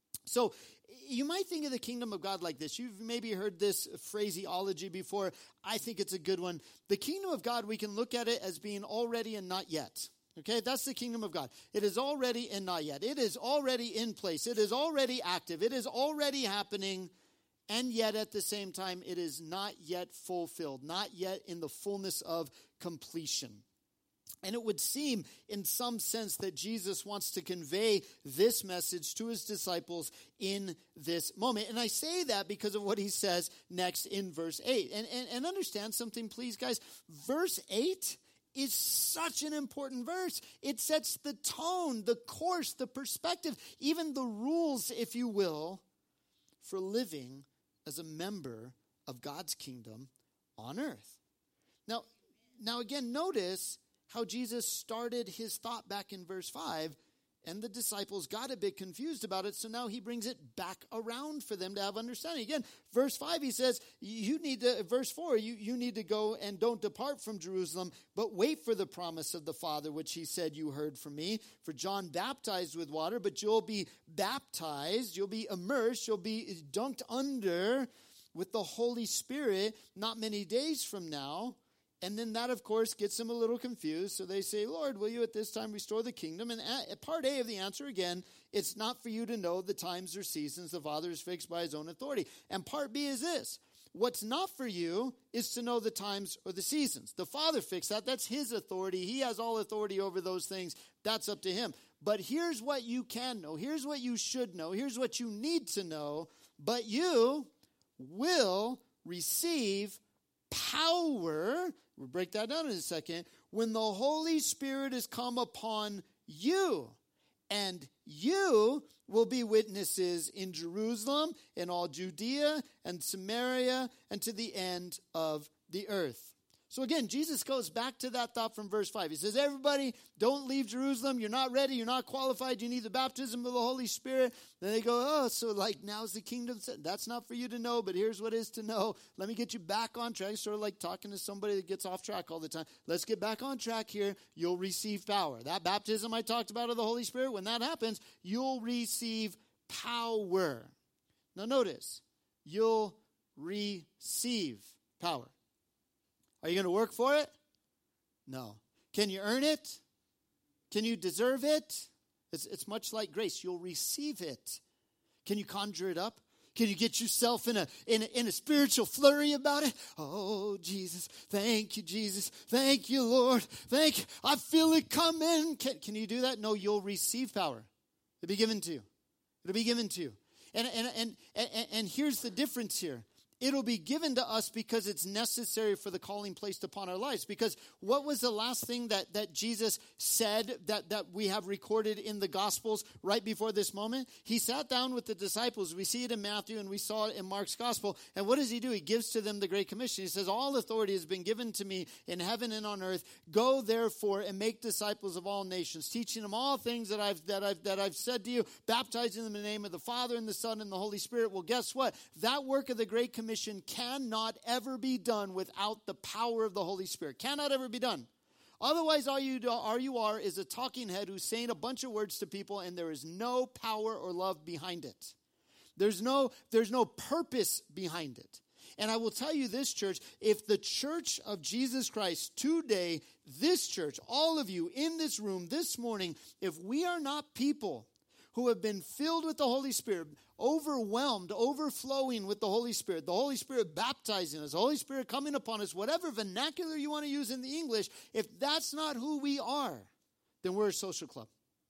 So you might think of the kingdom of God like this. You've maybe heard this phraseology before. I think it's a good one. The kingdom of God, we can look at it as being already and not yet. Okay, that's the kingdom of God. It is already and not yet. It is already in place. It is already active. It is already happening. And yet at the same time, it is not yet fulfilled, not yet in the fullness of completion. And it would seem in some sense that Jesus wants to convey this message to his disciples in this moment. And I say that because of what he says next in verse 8. And understand something, please, guys. Verse 8 is such an important verse. It sets the tone, the course, the perspective, even the rules, if you will, for living as a member of God's kingdom on earth. Now again, notice how Jesus started his thought back in verse 5, and the disciples got a bit confused about it, so now he brings it back around for them to have understanding. Again, verse 5, he says, verse 4, you need to go and don't depart from Jerusalem, but wait for the promise of the Father, which he said you heard from me. For John baptized with water, but you'll be baptized, you'll be immersed, you'll be dunked under with the Holy Spirit not many days from now. And then that, of course, gets them a little confused. So they say, Lord, will you at this time restore the kingdom? And part A of the answer, again, it's not for you to know the times or seasons the Father is fixed by his own authority. And part B is this. What's not for you is to know the times or the seasons. The Father fixed that. That's his authority. He has all authority over those things. That's up to him. But here's what you can know. Here's what you should know. Here's what you need to know. But you will receive power. We'll break that down in a second. When the Holy Spirit has come upon you, and you will be witnesses in Jerusalem, in all Judea and Samaria, and to the end of the earth. So again, Jesus goes back to that thought from verse 5. He says, everybody, don't leave Jerusalem. You're not ready. You're not qualified. You need the baptism of the Holy Spirit. Then they go, so now's the kingdom. That's not for you to know, but here's what is to know. Let me get you back on track. Sort of like talking to somebody that gets off track all the time. Let's get back on track here. You'll receive power. That baptism I talked about of the Holy Spirit, when that happens, you'll receive power. Now notice, you'll receive power. Are you going to work for it? No. Can you earn it? Can you deserve it? It's much like grace. You'll receive it. Can you conjure it up? Can you get yourself in a spiritual flurry about it? Oh, Jesus. Thank you, Jesus. Thank you, Lord. Thank you. I feel it coming. Can you do that? No, you'll receive power. It'll be given to you. It'll be given to you. And here's the difference here. It'll be given to us because it's necessary for the calling placed upon our lives. Because what was the last thing that Jesus said that we have recorded in the Gospels right before this moment? He sat down with the disciples. We see it in Matthew and we saw it in Mark's Gospel. And what does he do? He gives to them the Great Commission. He says, all authority has been given to me in heaven and on earth. Go therefore and make disciples of all nations, teaching them all things that I've said to you, baptizing them in the name of the Father and the Son and the Holy Spirit. Well, guess what? That work of the Great Commission cannot ever be done without the power of the Holy Spirit. Cannot ever be done. Otherwise, all you are is a talking head who's saying a bunch of words to people, and there is no power or love behind it. There's no purpose behind it. And I will tell you this, church, if the church of Jesus Christ today, this church, all of you in this room this morning, if we are not people who have been filled with the Holy Spirit, overwhelmed, overflowing with the Holy Spirit baptizing us, the Holy Spirit coming upon us, whatever vernacular you want to use in the English, if that's not who we are, then we're a social club.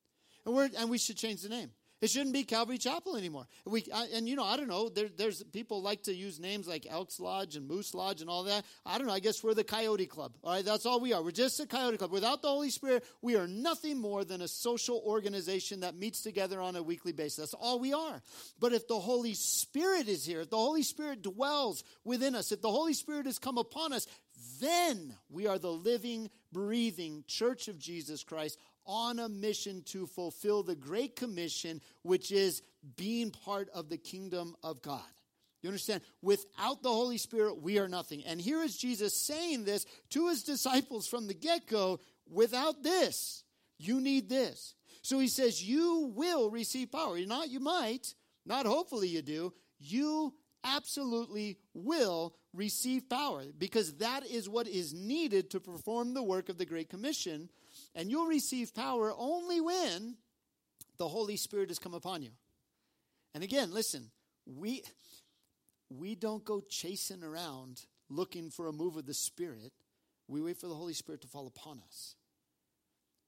And we should change the name. It shouldn't be Calvary Chapel anymore. I don't know. There's people like to use names like Elks Lodge and Moose Lodge and all that. I don't know. I guess we're the Coyote Club. All right, that's all we are. We're just a Coyote Club. Without the Holy Spirit, we are nothing more than a social organization that meets together on a weekly basis. That's all we are. But if the Holy Spirit is here, if the Holy Spirit dwells within us, if the Holy Spirit has come upon us, then we are the living, breathing church of Jesus Christ, on a mission to fulfill the Great Commission, which is being part of the kingdom of God. You understand? Without the Holy Spirit, we are nothing. And here is Jesus saying this to his disciples from the get-go. Without this, you need this. So he says, you will receive power. Not you might, not hopefully you do. You absolutely will receive power, because that is what is needed to perform the work of the Great Commission. And you'll receive power only when the Holy Spirit has come upon you. And again, listen, we don't go chasing around looking for a move of the Spirit. We wait for the Holy Spirit to fall upon us.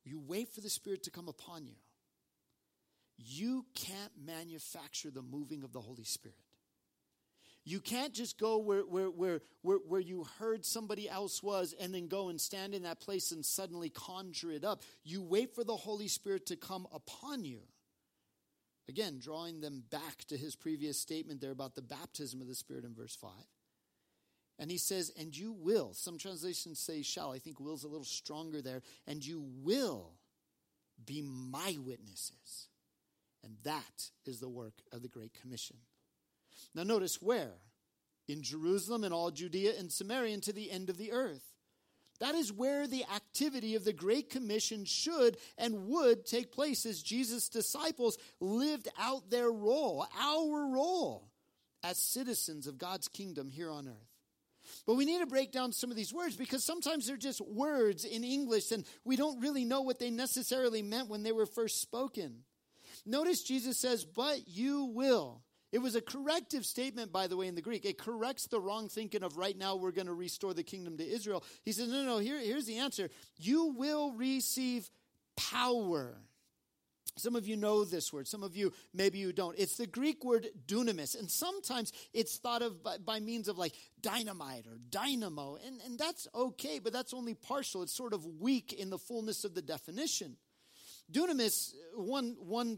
You wait for the Spirit to come upon you. You can't manufacture the moving of the Holy Spirit. You can't just go where you heard somebody else was and then go and stand in that place and suddenly conjure it up. You wait for the Holy Spirit to come upon you. Again, drawing them back to his previous statement there about the baptism of the Spirit in verse 5. And he says, and you will. Some translations say shall. I think will's a little stronger there. And you will be my witnesses. And that is the work of the Great Commission. Now notice where? In Jerusalem and all Judea and Samaria and to the end of the earth. That is where the activity of the Great Commission should and would take place as Jesus' disciples lived out their role, our role, as citizens of God's kingdom here on earth. But we need to break down some of these words because sometimes they're just words in English and we don't really know what they necessarily meant when they were first spoken. Notice Jesus says, but you will. It was a corrective statement, by the way, in the Greek. It corrects the wrong thinking of right now we're going to restore the kingdom to Israel. He says, no, here's the answer. You will receive power. Some of you know this word. Some of you, maybe you don't. It's the Greek word dunamis. And sometimes it's thought of by means of like dynamite or dynamo. And that's okay, but that's only partial. It's sort of weak in the fullness of the definition. Dunamis, one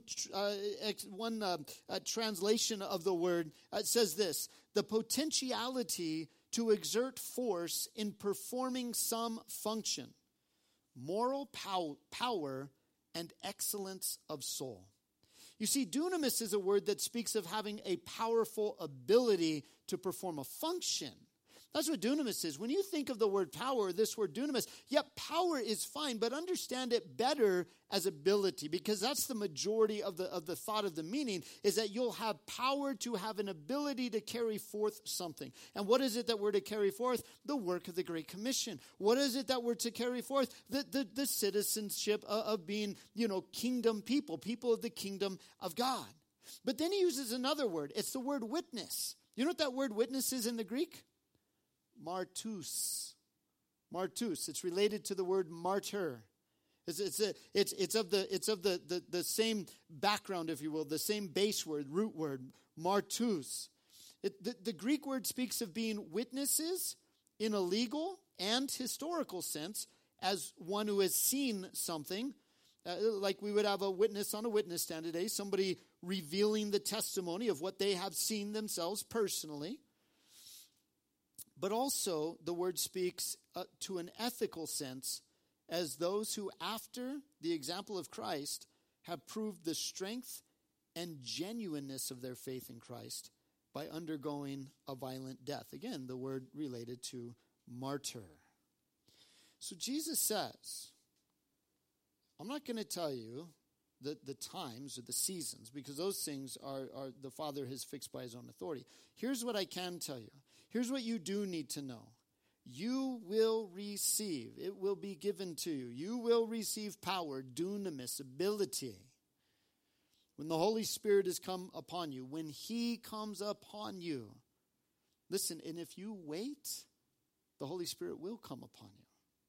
translation of the word says this: the potentiality to exert force in performing some function, moral power, and excellence of soul. You see, dunamis is a word that speaks of having a powerful ability to perform a function. That's what dunamis is. When you think of the word power, this word dunamis, power is fine, but understand it better as ability, because that's the majority of the thought of the meaning, is that you'll have power to have an ability to carry forth something. And what is it that we're to carry forth? The work of the Great Commission. What is it that we're to carry forth? The citizenship of being, kingdom people of the kingdom of God. But then he uses another word. It's the word witness. You know what that word witness is in the Greek? Martus. It's related to the word martyr. It's of the same background, if you will, the same base word, root word, martus. The Greek word speaks of being witnesses in a legal and historical sense as one who has seen something. Like we would have a witness on a witness stand today, somebody revealing the testimony of what they have seen themselves personally. But also, the word speaks to an ethical sense as those who, after the example of Christ, have proved the strength and genuineness of their faith in Christ by undergoing a violent death. Again, the word related to martyr. So Jesus says, I'm not going to tell you the times or the seasons, because those things are the Father has fixed by his own authority. Here's what I can tell you. Here's what you do need to know. You will receive. It will be given to you. You will receive power, dunamis, ability. When the Holy Spirit has come upon you, when he comes upon you. Listen, and if you wait, the Holy Spirit will come upon you.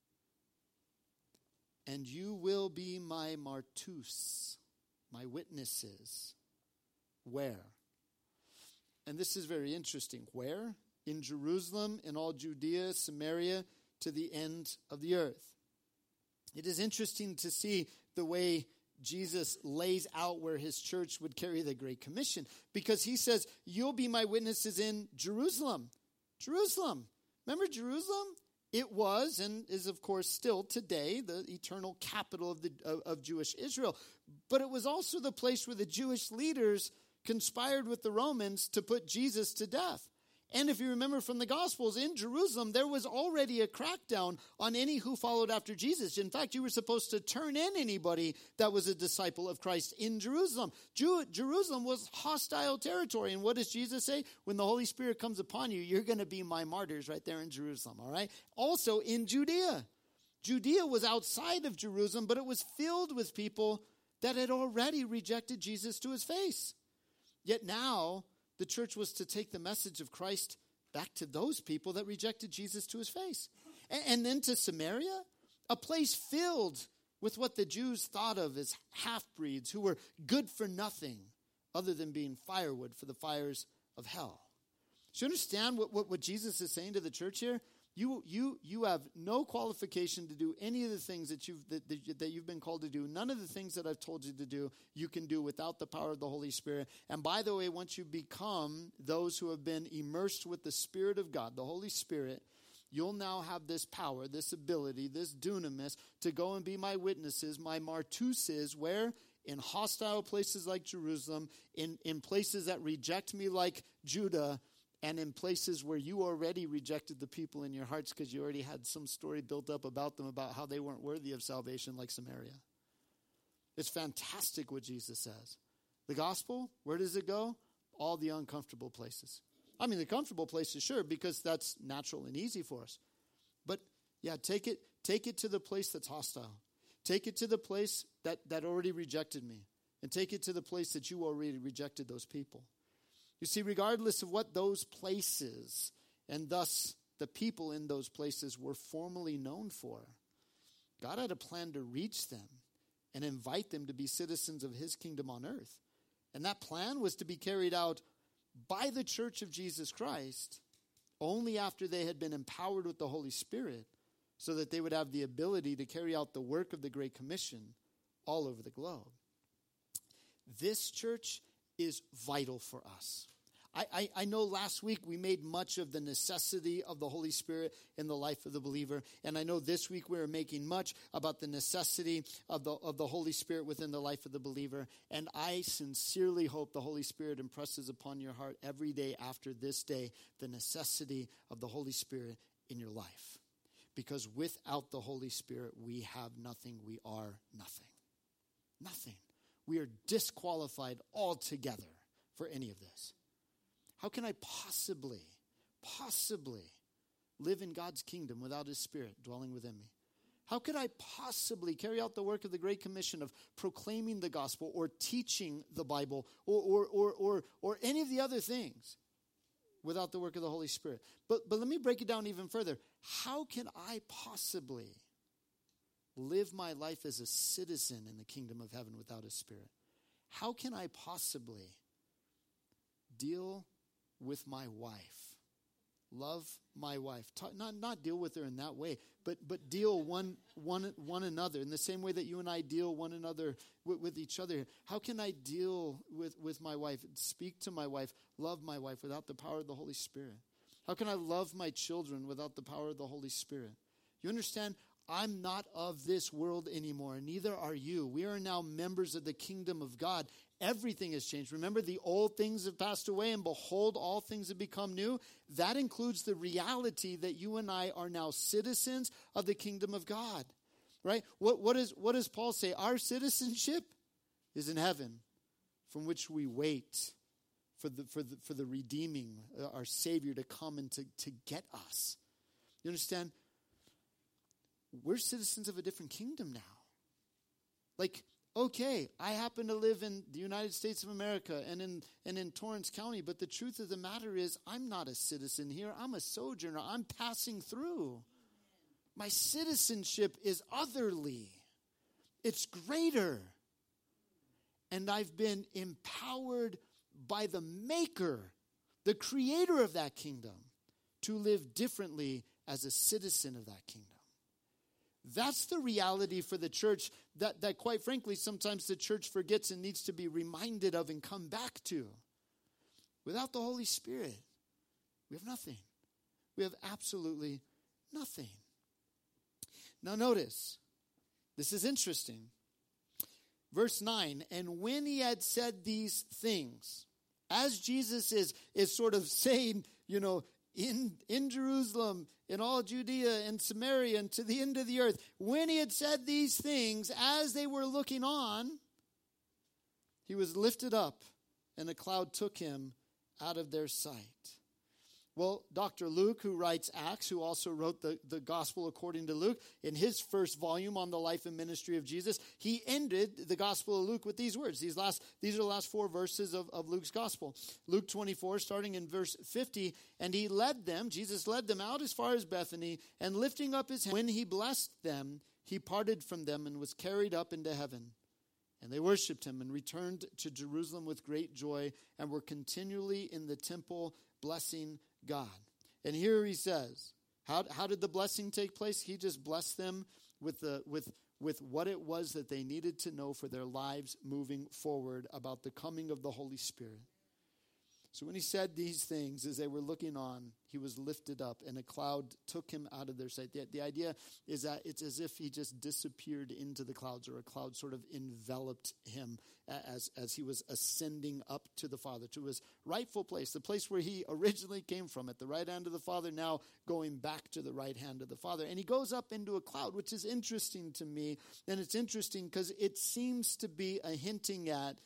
And you will be my martus, my witnesses. Where? And this is very interesting. Where? In Jerusalem, in all Judea, Samaria, to the end of the earth. It is interesting to see the way Jesus lays out where his church would carry the Great Commission, because he says, you'll be my witnesses in Jerusalem. Jerusalem. Remember Jerusalem? It was and is, of course, still today the eternal capital of Jewish Israel. But it was also the place where the Jewish leaders conspired with the Romans to put Jesus to death. And if you remember from the Gospels, in Jerusalem, there was already a crackdown on any who followed after Jesus. In fact, you were supposed to turn in anybody that was a disciple of Christ in Jerusalem. Jerusalem was hostile territory. And what does Jesus say? When the Holy Spirit comes upon you, you're going to be my martyrs right there in Jerusalem, all right? Also in Judea. Judea was outside of Jerusalem, but it was filled with people that had already rejected Jesus to his face. Yet now, the church was to take the message of Christ back to those people that rejected Jesus to his face. And then to Samaria, a place filled with what the Jews thought of as half-breeds who were good for nothing other than being firewood for the fires of hell. So you understand what Jesus is saying to the church here? You have no qualification to do any of the things that you've been called to do. None of the things that I've told you to do, you can do without the power of the Holy Spirit. And by the way, once you become those who have been immersed with the Spirit of God, the Holy Spirit, you'll now have this power, this ability, this dunamis to go and be my witnesses, my martuses, where? In hostile places like Jerusalem, in places that reject me like Judah, and in places where you already rejected the people in your hearts because you already had some story built up about them about how they weren't worthy of salvation, like Samaria. It's fantastic what Jesus says. The gospel, where does it go? All the uncomfortable places. I mean, the comfortable places, sure, because that's natural and easy for us. But yeah, take it to the place that's hostile. Take it to the place that already rejected me. And take it to the place that you already rejected those people. You see, regardless of what those places, and thus the people in those places were formerly known for, God had a plan to reach them and invite them to be citizens of his kingdom on earth. And that plan was to be carried out by the church of Jesus Christ only after they had been empowered with the Holy Spirit so that they would have the ability to carry out the work of the Great Commission all over the globe. This church is vital for us. I know last week we made much of the necessity of the Holy Spirit in the life of the believer. And I know this week we are making much about the necessity of the Holy Spirit within the life of the believer. And I sincerely hope the Holy Spirit impresses upon your heart every day after this day the necessity of the Holy Spirit in your life. Because without the Holy Spirit, we have nothing. We are nothing. Nothing. We are disqualified altogether for any of this. How can I possibly live in God's kingdom without his Spirit dwelling within me? How could I possibly carry out the work of the Great Commission of proclaiming the gospel or teaching the Bible or any of the other things without the work of the Holy Spirit? But let me break it down even further. How can I possibly live my life as a citizen in the kingdom of heaven without his Spirit? How can I possibly deal with my wife, love my wife, not deal with her in that way, but deal one another in the same way that you and I deal one another with each other? How can I deal with my wife, speak to my wife, love my wife without the power of the Holy Spirit? How can I love my children without the power of the Holy Spirit? You understand? I'm not of this world anymore, neither are you. We are now members of the kingdom of God. Everything has changed. Remember, the old things have passed away, and behold, all things have become new. That includes the reality that you and I are now citizens of the kingdom of God, right? What does Paul say? Our citizenship is in heaven, from which we wait for the redeeming, our Savior to come and to get us. You understand? We're citizens of a different kingdom now. Like, okay, I happen to live in the United States of America and in Torrance County, but the truth of the matter is I'm not a citizen here. I'm a sojourner. I'm passing through. My citizenship is otherly. It's greater. And I've been empowered by the maker, the creator of that kingdom, to live differently as a citizen of that kingdom. That's the reality for the church that quite frankly, sometimes the church forgets and needs to be reminded of and come back to. Without the Holy Spirit, we have nothing. We have absolutely nothing. Now notice, this is interesting. Verse 9, and when he had said these things, as Jesus is sort of saying, in Jerusalem, in all Judea and Samaria, and to the end of the earth. When he had said these things, as they were looking on, he was lifted up, and a cloud took him out of their sight. Well, Dr. Luke, who writes Acts, who also wrote the Gospel according to Luke, in his first volume on the life and ministry of Jesus, he ended the Gospel of Luke with these words. These are the last 4 verses of Luke's Gospel. Luke 24, starting in verse 50, and Jesus led them out as far as Bethany, and lifting up his hand, when he blessed them, he parted from them and was carried up into heaven. And they worshipped him and returned to Jerusalem with great joy and were continually in the temple blessing God. And here he says, how did the blessing take place? He just blessed them with what it was that they needed to know for their lives moving forward about the coming of the Holy Spirit. So when he said these things, as they were looking on, he was lifted up and a cloud took him out of their sight. The idea is that it's as if he just disappeared into the clouds, or a cloud sort of enveloped him as he was ascending up to the Father, to his rightful place, the place where he originally came from, at the right hand of the Father, now going back to the right hand of the Father. And he goes up into a cloud, which is interesting to me. And it's interesting because it seems to be a hinting at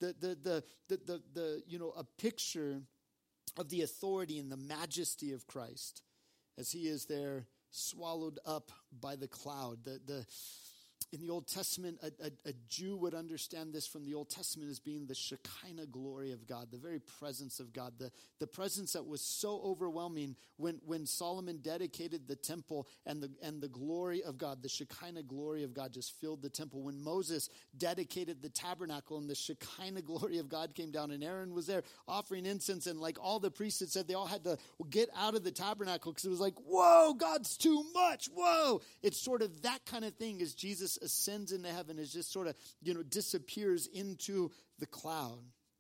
a picture of the authority and the majesty of Christ as he is there swallowed up by the cloud. In the Old Testament, a Jew would understand this from the Old Testament as being the Shekinah glory of God, the very presence of God, the presence that was so overwhelming when Solomon dedicated the temple, and the glory of God, the Shekinah glory of God just filled the temple. When Moses dedicated the tabernacle and the Shekinah glory of God came down, and Aaron was there offering incense, and like all the priests had said, they all had to get out of the tabernacle because it was like, whoa, God's too much, whoa. It's sort of that kind of thing as Jesus ascends into heaven, is just sort of, disappears into the cloud.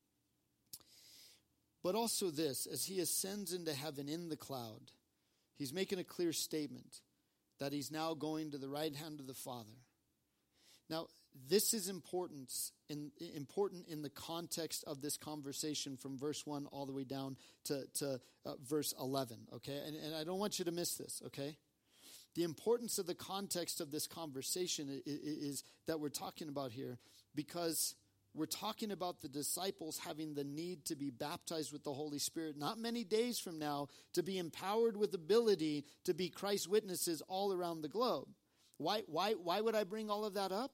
But also this, as he ascends into heaven in the cloud, he's making a clear statement that he's now going to the right hand of the Father. Now, this is important in the context of this conversation from verse 1 all the way down to verse 11, okay? And I don't want you to miss this, okay? The importance of the context of this conversation is that we're talking about here, because we're talking about the disciples having the need to be baptized with the Holy Spirit not many days from now, to be empowered with ability to be Christ's witnesses all around the globe. Why would I bring all of that up?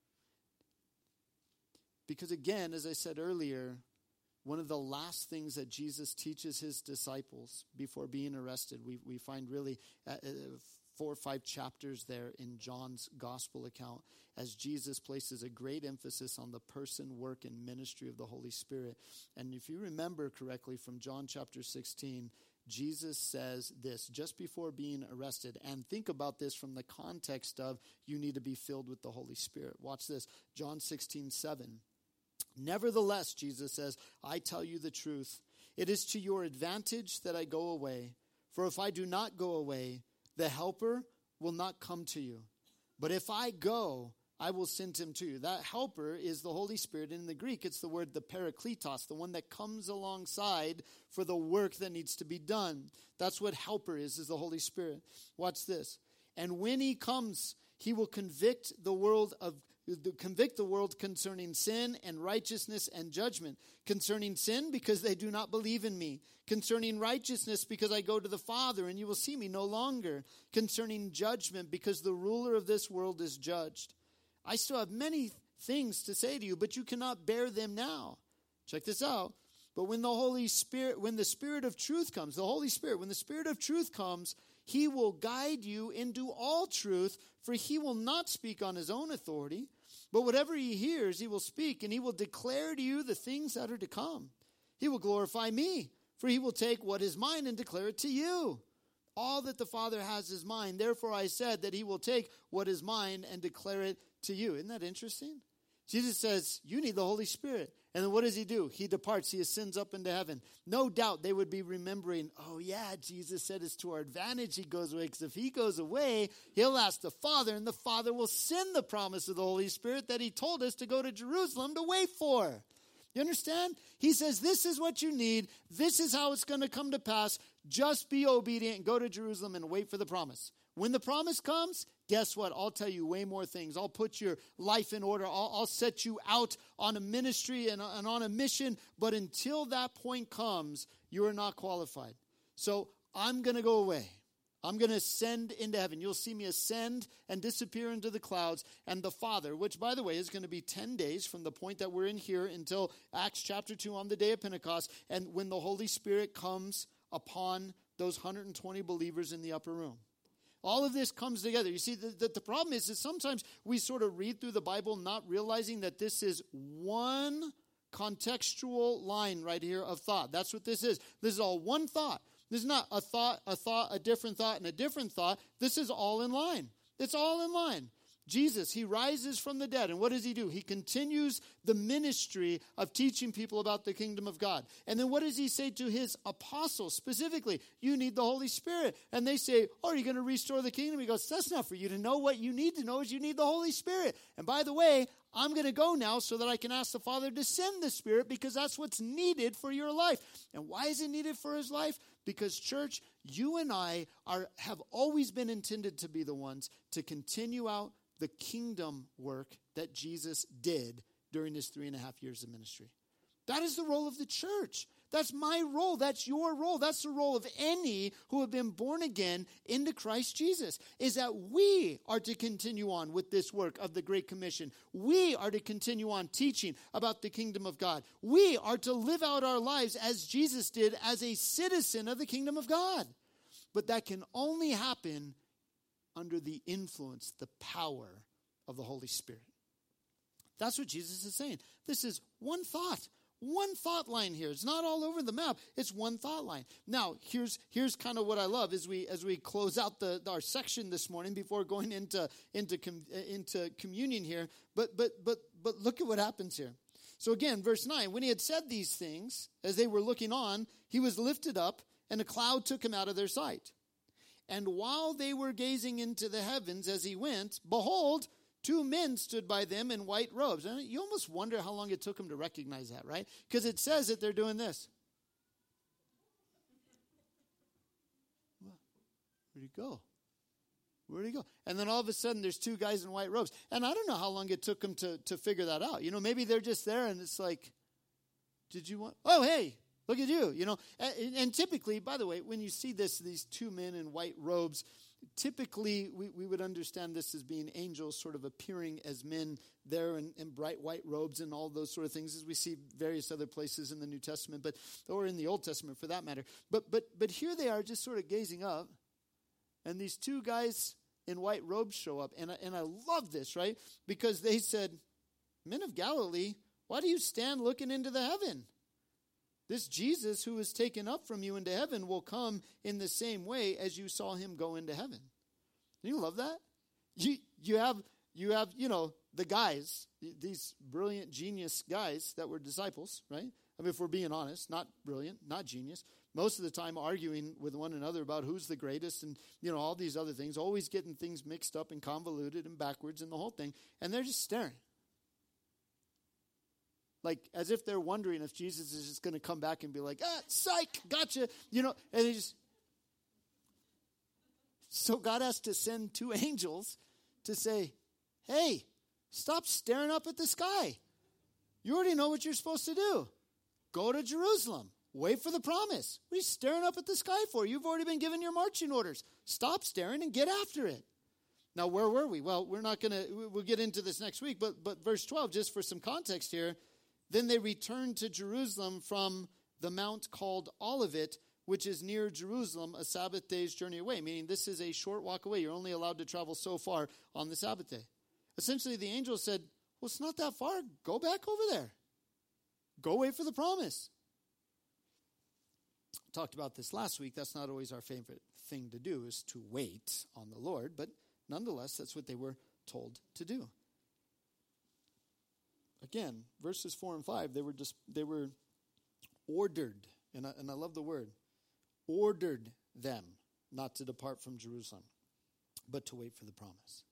Because again, as I said earlier, one of the last things that Jesus teaches his disciples before being arrested, we find really 4 or 5 chapters there in John's gospel account, as Jesus places a great emphasis on the person, work, and ministry of the Holy Spirit. And if you remember correctly from John chapter 16, Jesus says this just before being arrested. And think about this from the context of you need to be filled with the Holy Spirit. Watch this, John 16:7. Nevertheless, Jesus says, I tell you the truth. It is to your advantage that I go away. For if I do not go away, the Helper will not come to you. But if I go, I will send him to you. That Helper is the Holy Spirit. In the Greek, it's the word the Parakletos, the one that comes alongside for the work that needs to be done. That's what Helper is the Holy Spirit. Watch this. And when he comes, he will convict the world concerning sin and righteousness and judgment. Concerning sin, because they do not believe in me. Concerning righteousness, because I go to the Father and you will see me no longer. Concerning judgment, because the ruler of this world is judged. I still have many things to say to you, but you cannot bear them now. Check this out. But when the Spirit of truth comes, when the Spirit of truth comes, he will guide you into all truth, for he will not speak on his own authority, but whatever he hears, he will speak, and he will declare to you the things that are to come. He will glorify me, for he will take what is mine and declare it to you. All that the Father has is mine. Therefore I said that he will take what is mine and declare it to you. Isn't that interesting? Jesus says, you need the Holy Spirit. And then what does he do? He departs. He ascends up into heaven. No doubt they would be remembering, oh yeah, Jesus said it's to our advantage he goes away. Because if he goes away, he'll ask the Father, and the Father will send the promise of the Holy Spirit that he told us to go to Jerusalem to wait for. You understand? He says, this is what you need. This is how it's going to come to pass. Just be obedient and go to Jerusalem and wait for the promise. When the promise comes, guess what? I'll tell you way more things. I'll put your life in order. I'll set you out on a ministry and on a mission. But until that point comes, you are not qualified. So I'm going to go away. I'm going to ascend into heaven. You'll see me ascend and disappear into the clouds. And the Father, which, by the way, is going to be 10 days from the point that we're in here until Acts chapter 2 on the day of Pentecost. And when the Holy Spirit comes upon those 120 believers in the upper room. All of this comes together. You see, the problem is sometimes we sort of read through the Bible not realizing that this is one contextual line right here of thought. That's what this is. This is all one thought. This is not a thought, a different thought, and a different thought. This is all in line. It's all in line. Jesus, he rises from the dead. And what does he do? He continues the ministry of teaching people about the kingdom of God. And then what does he say to his apostles specifically? You need the Holy Spirit. And they say, oh, are you going to restore the kingdom? He goes, that's not for you to know. What you need to know is you need the Holy Spirit. And by the way, I'm going to go now so that I can ask the Father to send the Spirit because that's what's needed for your life. And why is it needed for his life? Because, church, you and I have always been intended to be the ones to continue out the kingdom work that Jesus did during his 3.5 years of ministry. That is the role of the church. That's my role. That's your role. That's the role of any who have been born again into Christ Jesus, is that we are to continue on with this work of the Great Commission. We are to continue on teaching about the kingdom of God. We are to live out our lives as Jesus did as a citizen of the kingdom of God. But that can only happen under the influence, the power of the Holy Spirit. That's what Jesus is saying. This is one thought line here. It's not all over the map. It's one thought line. Now, here's kind of what I love as we close out our section this morning before going into communion here. But look at what happens here. So again, verse 9, when he had said these things, as they were looking on, he was lifted up, and a cloud took him out of their sight. And while they were gazing into the heavens as he went, behold, 2 men stood by them in white robes. And you almost wonder how long it took them to recognize that, right? Because it says that they're doing this. Where'd he go? Where'd he go? And then all of a sudden there's 2 guys in white robes. And I don't know how long it took them to figure that out. You know, maybe they're just there and it's like, did you want, oh, hey. Look at you, you know. And typically, by the way, when you see these 2 men in white robes, typically we would understand this as being angels sort of appearing as men there in bright white robes and all those sort of things, as we see various other places in the New Testament, or in the Old Testament for that matter. But here they are just sort of gazing up, and these 2 guys in white robes show up. And I love this, right? Because they said, men of Galilee, why do you stand looking into the heaven? This Jesus who was taken up from you into heaven will come in the same way as you saw him go into heaven. Do you love that? You have the guys, these brilliant genius guys that were disciples, right? I mean, if we're being honest, not brilliant, not genius. Most of the time arguing with one another about who's the greatest and, all these other things, always getting things mixed up and convoluted and backwards and the whole thing. And they're just staring. Like, as if they're wondering if Jesus is just going to come back and be like, psych, gotcha, and they just... So God has to send 2 angels to say, hey, stop staring up at the sky. You already know what you're supposed to do. Go to Jerusalem. Wait for the promise. What are you staring up at the sky for? You've already been given your marching orders. Stop staring and get after it. Now, where were we? Well, we'll get into this next week, but verse 12, just for some context here, then they returned to Jerusalem from the mount called Olivet, which is near Jerusalem, a Sabbath day's journey away, meaning this is a short walk away. You're only allowed to travel so far on the Sabbath day. Essentially, the angel said, well, it's not that far. Go back over there. Go wait for the promise. Talked about this last week. That's not always our favorite thing to do, is to wait on the Lord, but nonetheless, that's what they were told to do. Again, verses 4 and 5, they were ordered, and I love the word, ordered them not to depart from Jerusalem, but to wait for the promise.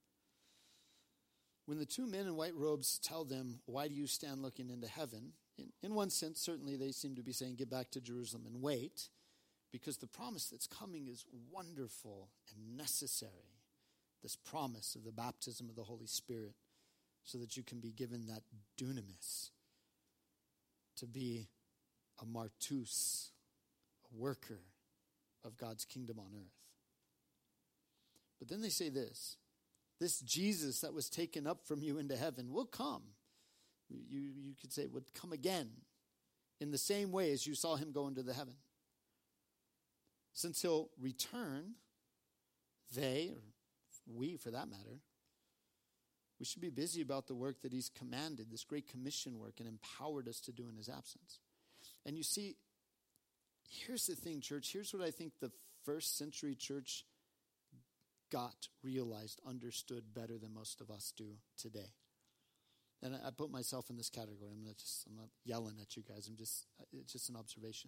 When the 2 men in white robes tell them, why do you stand looking into heaven? In one sense, certainly they seem to be saying, get back to Jerusalem and wait, because the promise that's coming is wonderful and necessary. This promise of the baptism of the Holy Spirit, so that you can be given that dunamis, to be a martus, a worker of God's kingdom on earth. But then they say this Jesus that was taken up from you into heaven will come. You could say would come again in the same way as you saw him go into the heaven. Since he'll return, they, or we for that matter, we should be busy about the work that he's commanded, this great commission work, and empowered us to do in his absence. And you see, here's the thing, church. Here's what I think the first century church got, realized, understood better than most of us do today. And I put myself in this category. I'm not yelling at you guys. It's just an observation.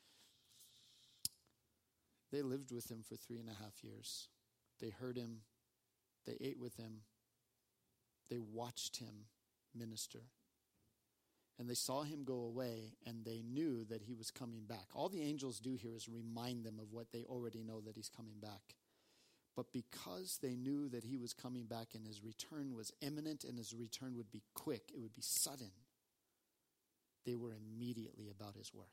They lived with him for 3.5 years. They heard him. They ate with him. They watched him minister. And they saw him go away, and they knew that he was coming back. All the angels do here is remind them of what they already know, that he's coming back. But because they knew that he was coming back and his return was imminent and his return would be quick, it would be sudden, they were immediately about his work.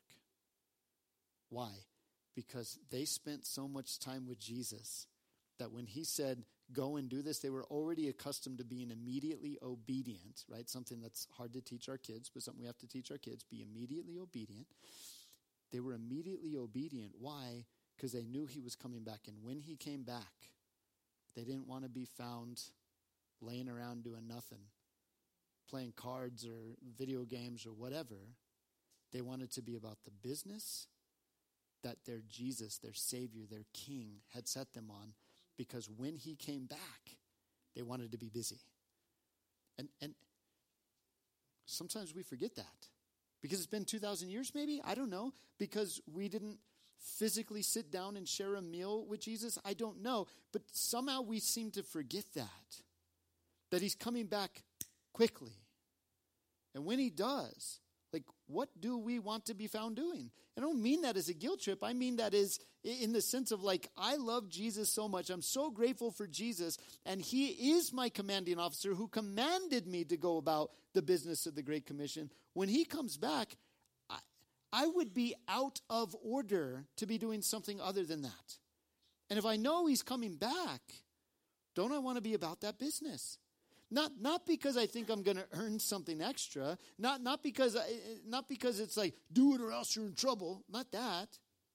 Why? Because they spent so much time with Jesus that when he said, go and do this, they were already accustomed to being immediately obedient, right? Something that's hard to teach our kids, but something we have to teach our kids, be immediately obedient. They were immediately obedient. Why? Because they knew he was coming back. And when he came back, they didn't want to be found laying around doing nothing, playing cards or video games or whatever. They wanted to be about the business that their Jesus, their Savior, their King had set them on, because when he came back, they wanted to be busy. And sometimes we forget that. Because it's been 2,000 years maybe? I don't know. Because we didn't physically sit down and share a meal with Jesus? I don't know. But somehow we seem to forget that. That he's coming back quickly. And when he does, like, what do we want to be found doing? I don't mean that as a guilt trip. I mean that is in the sense of, like, I love Jesus so much. I'm so grateful for Jesus. And he is my commanding officer who commanded me to go about the business of the Great Commission. When he comes back, I would be out of order to be doing something other than that. And if I know he's coming back, don't I want to be about that business? Not because I think I'm going to earn something extra. Not because it's like, do it or else you're in trouble. Not that.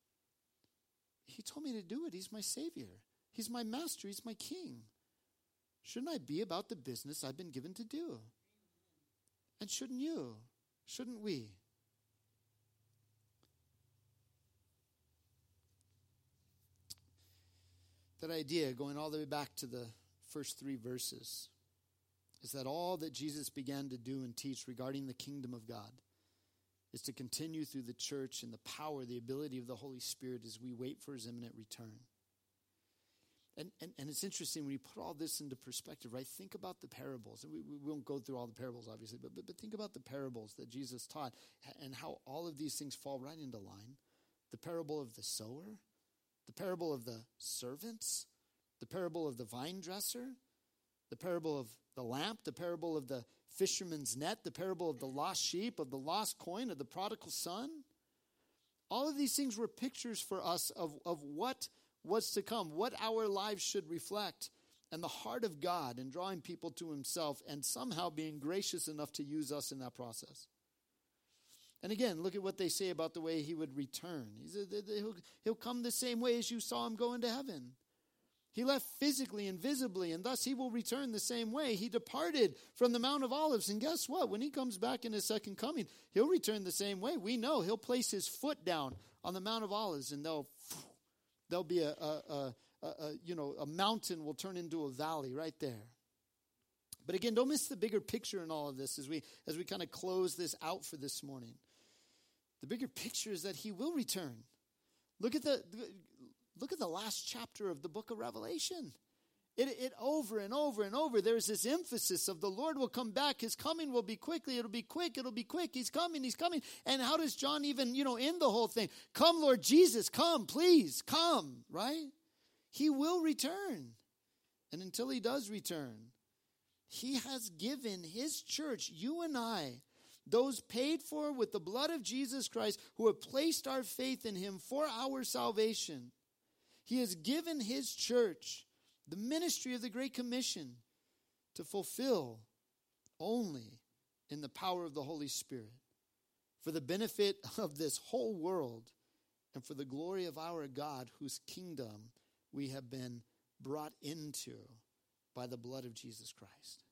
He told me to do it. He's my Savior. He's my master. He's my King. Shouldn't I be about the business I've been given to do? And shouldn't you? Shouldn't we? That idea, going all the way back to the first 3 verses, is that all that Jesus began to do and teach regarding the kingdom of God is to continue through the church in the power, the ability of the Holy Spirit as we wait for his imminent return. And it's interesting when you put all this into perspective, right? Think about the parables. And we won't go through all the parables, obviously, but think about the parables that Jesus taught and how all of these things fall right into line. The parable of the sower, the parable of the servants, the parable of the vine dresser, the parable of the lamp, the parable of the fisherman's net, the parable of the lost sheep, of the lost coin, of the prodigal son. All of these things were pictures for us of what was to come, what our lives should reflect, and the heart of God in drawing people to himself and somehow being gracious enough to use us in that process. And again, look at what they say about the way he would return. He'll come the same way as you saw him go into heaven. He left physically and visibly, and thus he will return the same way. He departed from the Mount of Olives, and guess what? When he comes back in his second coming, he'll return the same way. We know he'll place his foot down on the Mount of Olives, and there'll be a mountain will turn into a valley right there. But again, don't miss the bigger picture in all of this as we kind of close this out for this morning. The bigger picture is that he will return. Look at the last chapter of the book of Revelation. It over and over and over, there's this emphasis of the Lord will come back. His coming will be quickly. It'll be quick. It'll be quick. He's coming. He's coming. And how does John even, end the whole thing? Come, Lord Jesus, come, please, come, right? He will return. And until he does return, he has given his church, you and I, those paid for with the blood of Jesus Christ, who have placed our faith in him for our salvation. He has given his church the ministry of the Great Commission to fulfill only in the power of the Holy Spirit, for the benefit of this whole world and for the glory of our God, whose kingdom we have been brought into by the blood of Jesus Christ.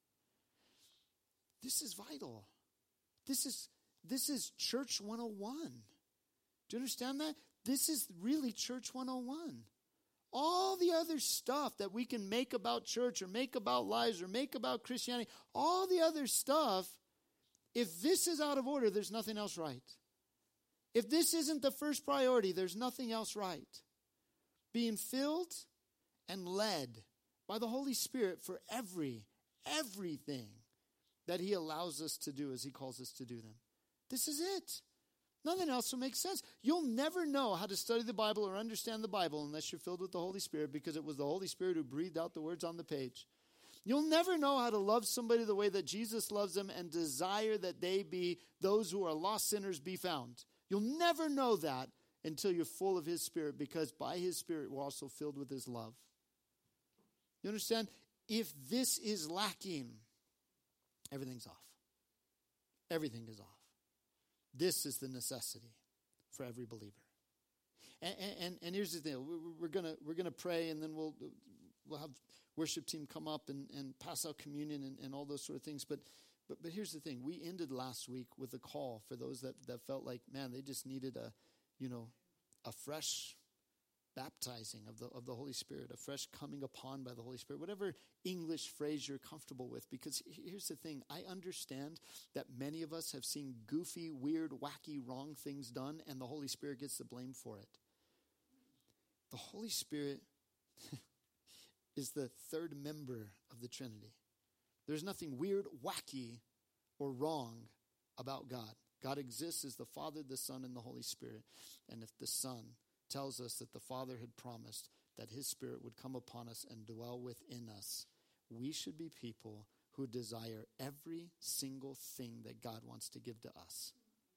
This is vital. This is Church 101. Do you understand that? This is really Church 101. All the other stuff that we can make about church or make about lives or make about Christianity, all the other stuff, if this is out of order, there's nothing else right. If this isn't the first priority, there's nothing else right. Being filled and led by the Holy Spirit for everything that he allows us to do as he calls us to do them. This is it. Nothing else will make sense. You'll never know how to study the Bible or understand the Bible unless you're filled with the Holy Spirit, because it was the Holy Spirit who breathed out the words on the page. You'll never know how to love somebody the way that Jesus loves them and desire that they be those who are lost sinners be found. You'll never know that until you're full of his Spirit, because by his Spirit we're also filled with his love. You understand? If this is lacking, everything's off. Everything is off. This is the necessity for every believer. And here's the thing: we're gonna pray, and then we'll have worship team come up and pass out communion and all those sort of things. But here's the thing: we ended last week with a call for those that felt like, man, they just needed a fresh baptizing of the Holy Spirit, a fresh coming upon by the Holy Spirit, whatever English phrase you're comfortable with. Because here's the thing, I understand that many of us have seen goofy, weird, wacky, wrong things done, and the Holy Spirit gets the blame for it. The Holy Spirit is the third member of the Trinity. There's nothing weird, wacky, or wrong about God. God exists as the Father, the Son, and the Holy Spirit. And if the Son tells us that the Father had promised that his Spirit would come upon us and dwell within us, we should be people who desire every single thing that God wants to give to us.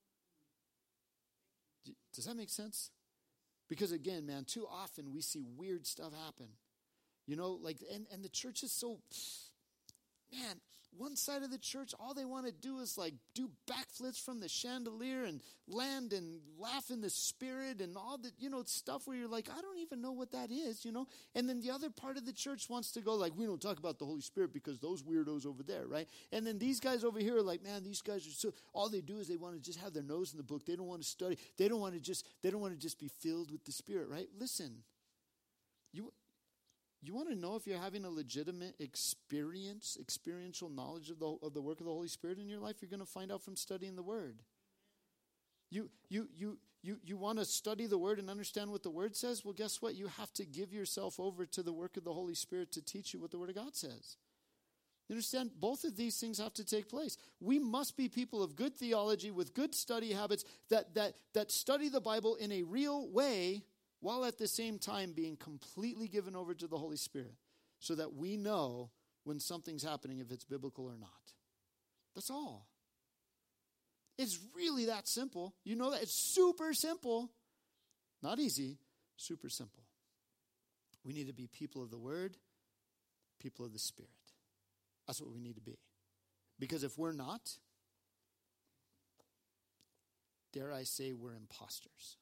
Does that make sense? Because again, man, too often we see weird stuff happen. You know, like, and the church is so, man, one side of the church, all they want to do is like do backflips from the chandelier and land and laugh in the Spirit and all the, stuff where you're like, I don't even know what that is, And then the other part of the church wants to go like, we don't talk about the Holy Spirit because those weirdos over there, right? And then these guys over here are like, man, these guys are so, all they do is they want to just have their nose in the book. They don't want to study. They don't want to just be filled with the Spirit, right? Listen, you want to know if you're having a legitimate experiential knowledge of the work of the Holy Spirit in your life? You're going to find out from studying the Word. You want to study the Word and understand what the Word says? Well, guess what? You have to give yourself over to the work of the Holy Spirit to teach you what the Word of God says. You understand? Both of these things have to take place. We must be people of good theology with good study habits that study the Bible in a real way, while at the same time being completely given over to the Holy Spirit, so that we know when something's happening, if it's biblical or not. That's all. It's really that simple. You know that? It's super simple. Not easy, super simple. We need to be people of the Word, people of the Spirit. That's what we need to be. Because if we're not, dare I say, we're imposters.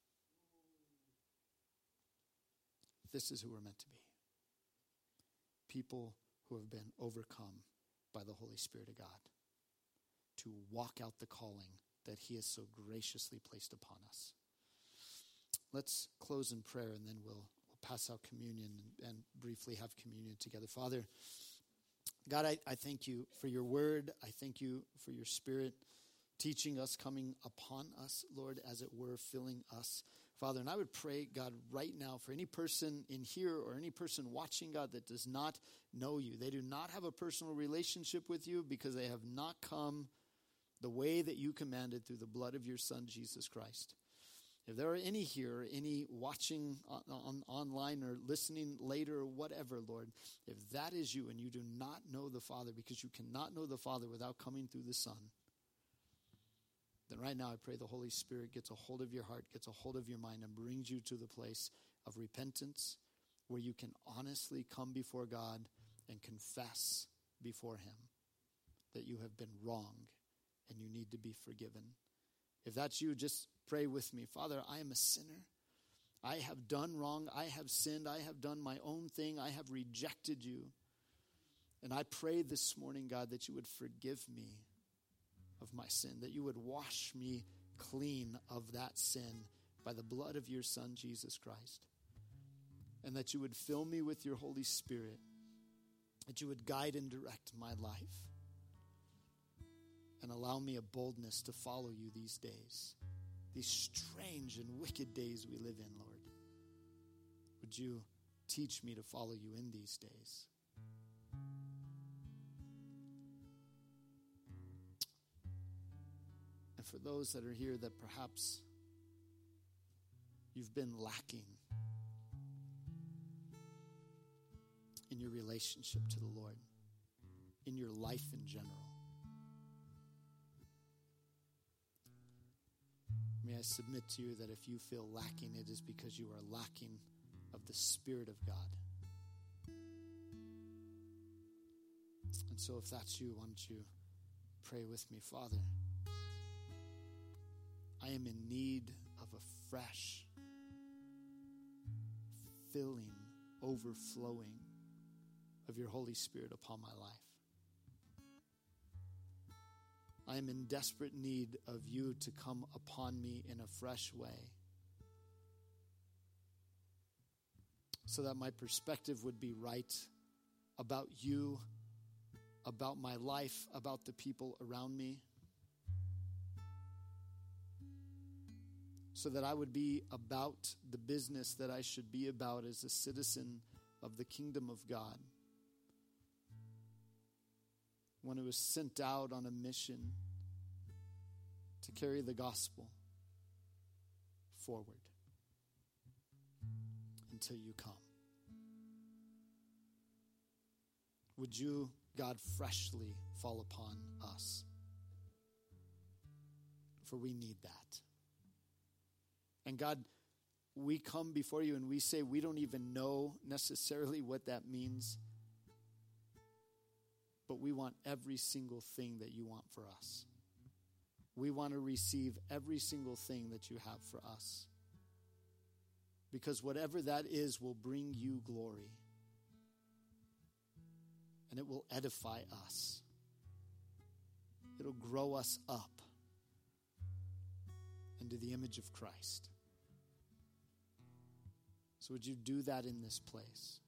This is who we're meant to be. People who have been overcome by the Holy Spirit of God to walk out the calling that he has so graciously placed upon us. Let's close in prayer, and then we'll pass out communion and briefly have communion together. Father, God, I thank you for your word. I thank you for your Spirit teaching us, coming upon us, Lord, as it were, filling us. Father, and I would pray, God, right now for any person in here or any person watching, God, that does not know you. They do not have a personal relationship with you because they have not come the way that you commanded through the blood of your Son, Jesus Christ. If there are any here, any watching online or listening later or whatever, Lord, if that is you and you do not know the Father, because you cannot know the Father without coming through the Son, then right now I pray the Holy Spirit gets a hold of your heart, gets a hold of your mind, and brings you to the place of repentance where you can honestly come before God and confess before him that you have been wronged and you need to be forgiven. If that's you, just pray with me. Father, I am a sinner. I have done wrong. I have sinned. I have done my own thing. I have rejected you. And I pray this morning, God, that you would forgive me of my sin, that you would wash me clean of that sin by the blood of your Son, Jesus Christ, and that you would fill me with your Holy Spirit, that you would guide and direct my life, and allow me a boldness to follow you these days, these strange and wicked days we live in, Lord. Would you teach me to follow you in these days? And for those that are here that perhaps you've been lacking in your relationship to the Lord, in your life in general, may I submit to you that if you feel lacking, it is because you are lacking of the Spirit of God. And so if that's you, why don't you pray with me? Father, I am in need of a fresh filling, overflowing of your Holy Spirit upon my life. I am in desperate need of you to come upon me in a fresh way, so that my perspective would be right about you, about my life, about the people around me, so that I would be about the business that I should be about as a citizen of the kingdom of God. One who was sent out on a mission to carry the gospel forward until you come. Would you, God, freshly fall upon us? For we need that. And God, we come before you and we say we don't even know necessarily what that means, but we want every single thing that you want for us. We want to receive every single thing that you have for us. Because whatever that is will bring you glory. And it will edify us. It'll grow us up into the image of Christ. So would you do that in this place?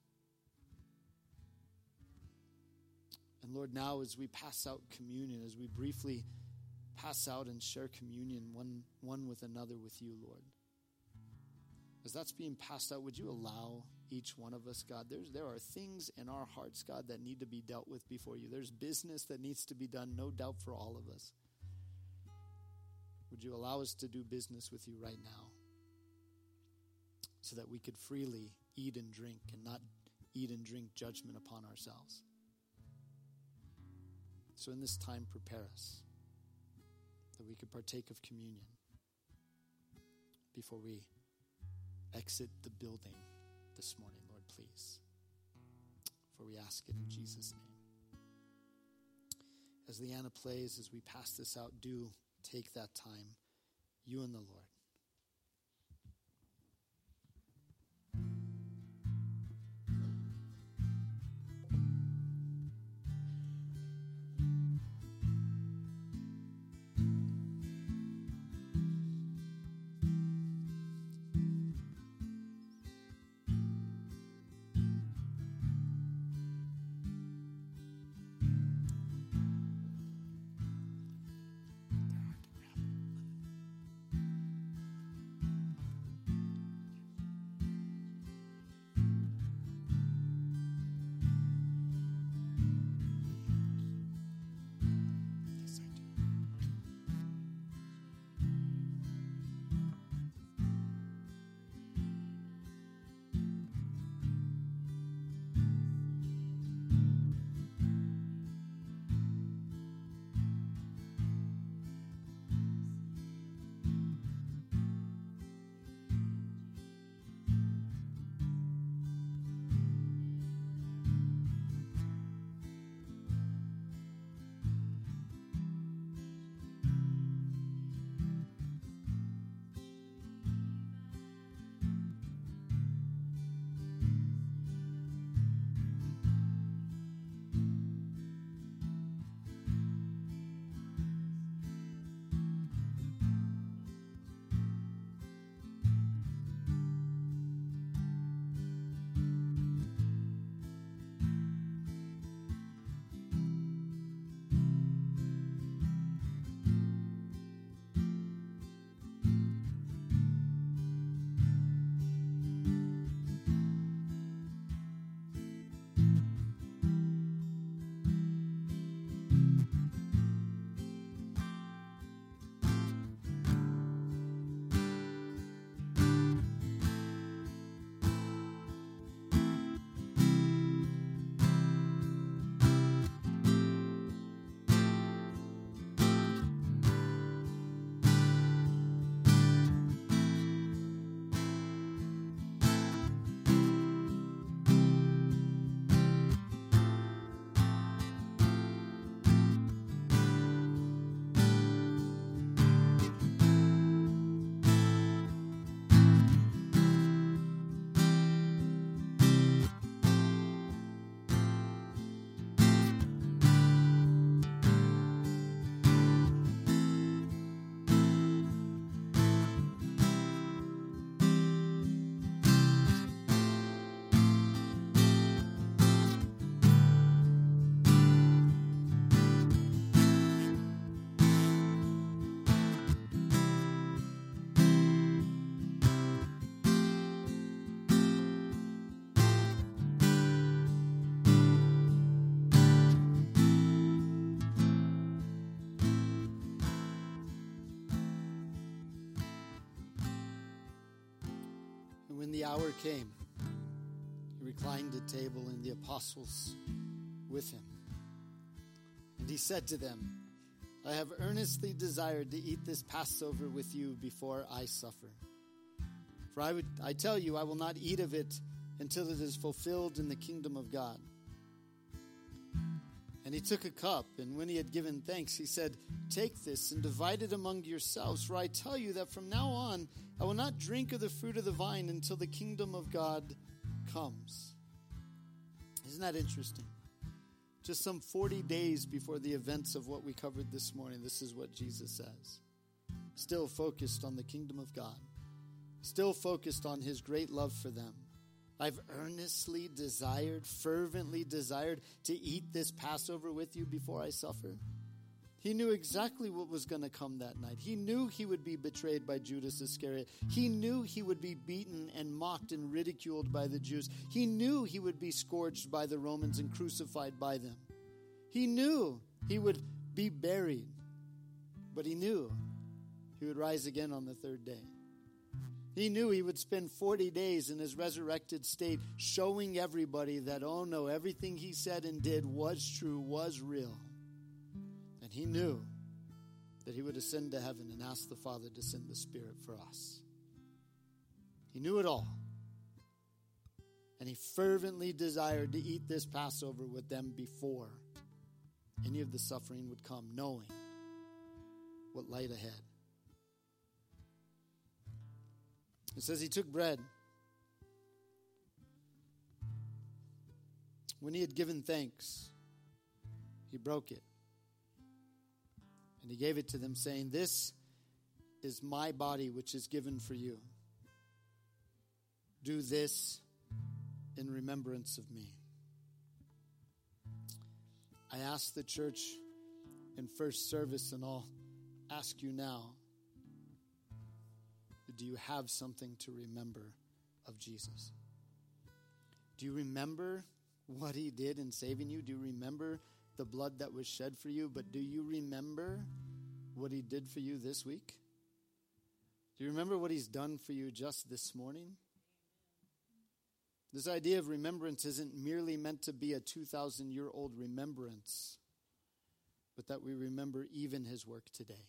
And Lord, now as we pass out communion, as we briefly pass out and share communion one with another with you, Lord, as that's being passed out, would you allow each one of us, God, there are things in our hearts, God, that need to be dealt with before you. There's business that needs to be done, no doubt, for all of us. Would you allow us to do business with you right now so that we could freely eat and drink and not eat and drink judgment upon ourselves? So in this time, prepare us that we could partake of communion before we exit the building this morning, Lord, please. For we ask it in Jesus' name. As Leanna plays, as we pass this out, do take that time, you and the Lord. when the hour came, he reclined at table and the apostles with him. And he said to them, I have earnestly desired to eat this Passover with you before I suffer. For I tell you, I will not eat of it until it is fulfilled in the kingdom of God. And he took a cup, and when he had given thanks, he said, take this and divide it among yourselves, for I tell you that from now on I will not drink of the fruit of the vine until the kingdom of God comes. Isn't that interesting? Just some 40 days before the events of what we covered this morning, this is what Jesus says. Still focused on the kingdom of God. Still focused on his great love for them. I've earnestly desired, fervently desired to eat this Passover with you before I suffer. He knew exactly what was going to come that night. He knew he would be betrayed by Judas Iscariot. He knew he would be beaten and mocked and ridiculed by the Jews. He knew he would be scourged by the Romans and crucified by them. He knew he would be buried, but he knew he would rise again on the third day. He knew he would spend 40 days in his resurrected state showing everybody that, oh no, everything he said and did was true, was real. And he knew that he would ascend to heaven and ask the Father to send the Spirit for us. He knew it all. And he fervently desired to eat this Passover with them before any of the suffering would come, knowing what light ahead. It says he took bread. When he had given thanks, he broke it. And he gave it to them, saying, this is my body which is given for you. Do this in remembrance of me. I asked the church in first service, and I'll ask you now, do you have something to remember of Jesus? Do you remember what he did in saving you? Do you remember the blood that was shed for you? But do you remember what he did for you this week? Do you remember what he's done for you just this morning? This idea of remembrance isn't merely meant to be a 2,000-year-old remembrance, but that we remember even his work today.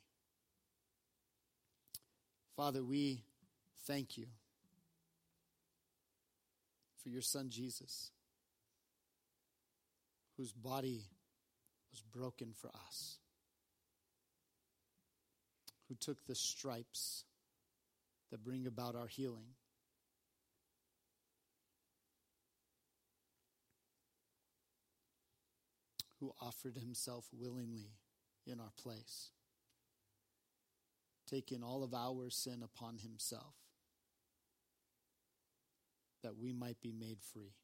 Father, we thank you for your son Jesus, whose body was broken for us, who took the stripes that bring about our healing, who offered himself willingly in our place, taking all of our sin upon himself, that we might be made free.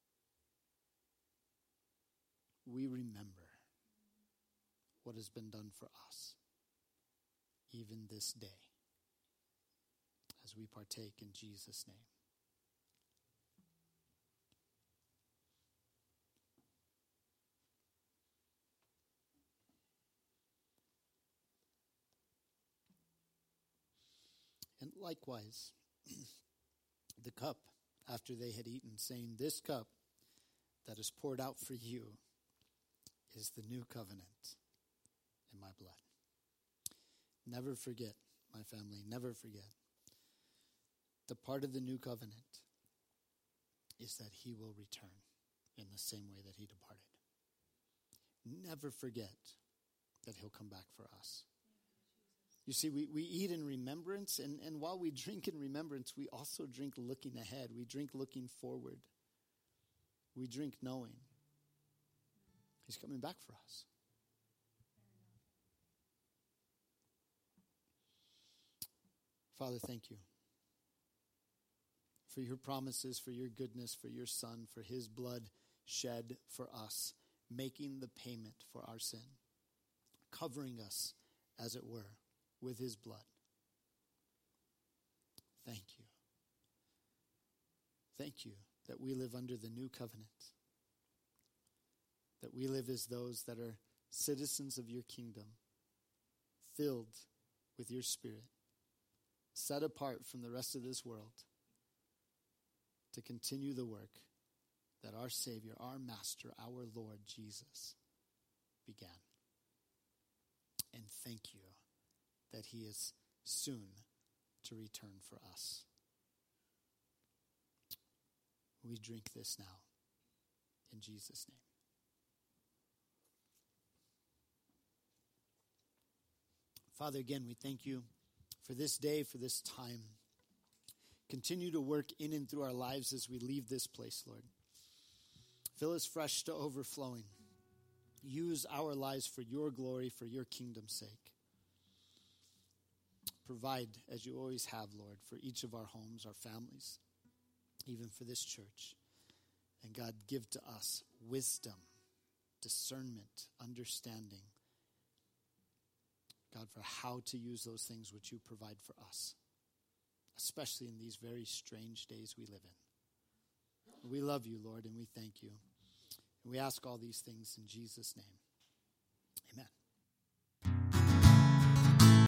We remember what has been done for us, even this day, as we partake in Jesus' name. And likewise, the cup after they had eaten, saying, this cup that is poured out for you is the new covenant in my blood. Never forget, my family, never forget. The part of the new covenant is that he will return in the same way that he departed. Never forget that he'll come back for us. You see, we eat in remembrance, and while we drink in remembrance, we also drink looking ahead. We drink looking forward. We drink knowing he's coming back for us. Father, thank you for your promises, for your goodness, for your Son, for his blood shed for us, making the payment for our sin, covering us, as it were, with his blood. Thank you. Thank you that we live under the new covenant, that we live as those that are citizens of your kingdom, filled with your Spirit, set apart from the rest of this world, to continue the work that our Savior, our Master, our Lord Jesus began. And thank you that he is soon to return for us. We drink this now in Jesus' name. Father, again, we thank you for this day, for this time. Continue to work in and through our lives as we leave this place, Lord. Fill us fresh to overflowing. Use our lives for your glory, for your kingdom's sake. Provide, as you always have, Lord, for each of our homes, our families, even for this church. And God, give to us wisdom, discernment, understanding, God, for how to use those things which you provide for us, especially in these very strange days we live in. We love you, Lord, and we thank you. And we ask all these things in Jesus' name.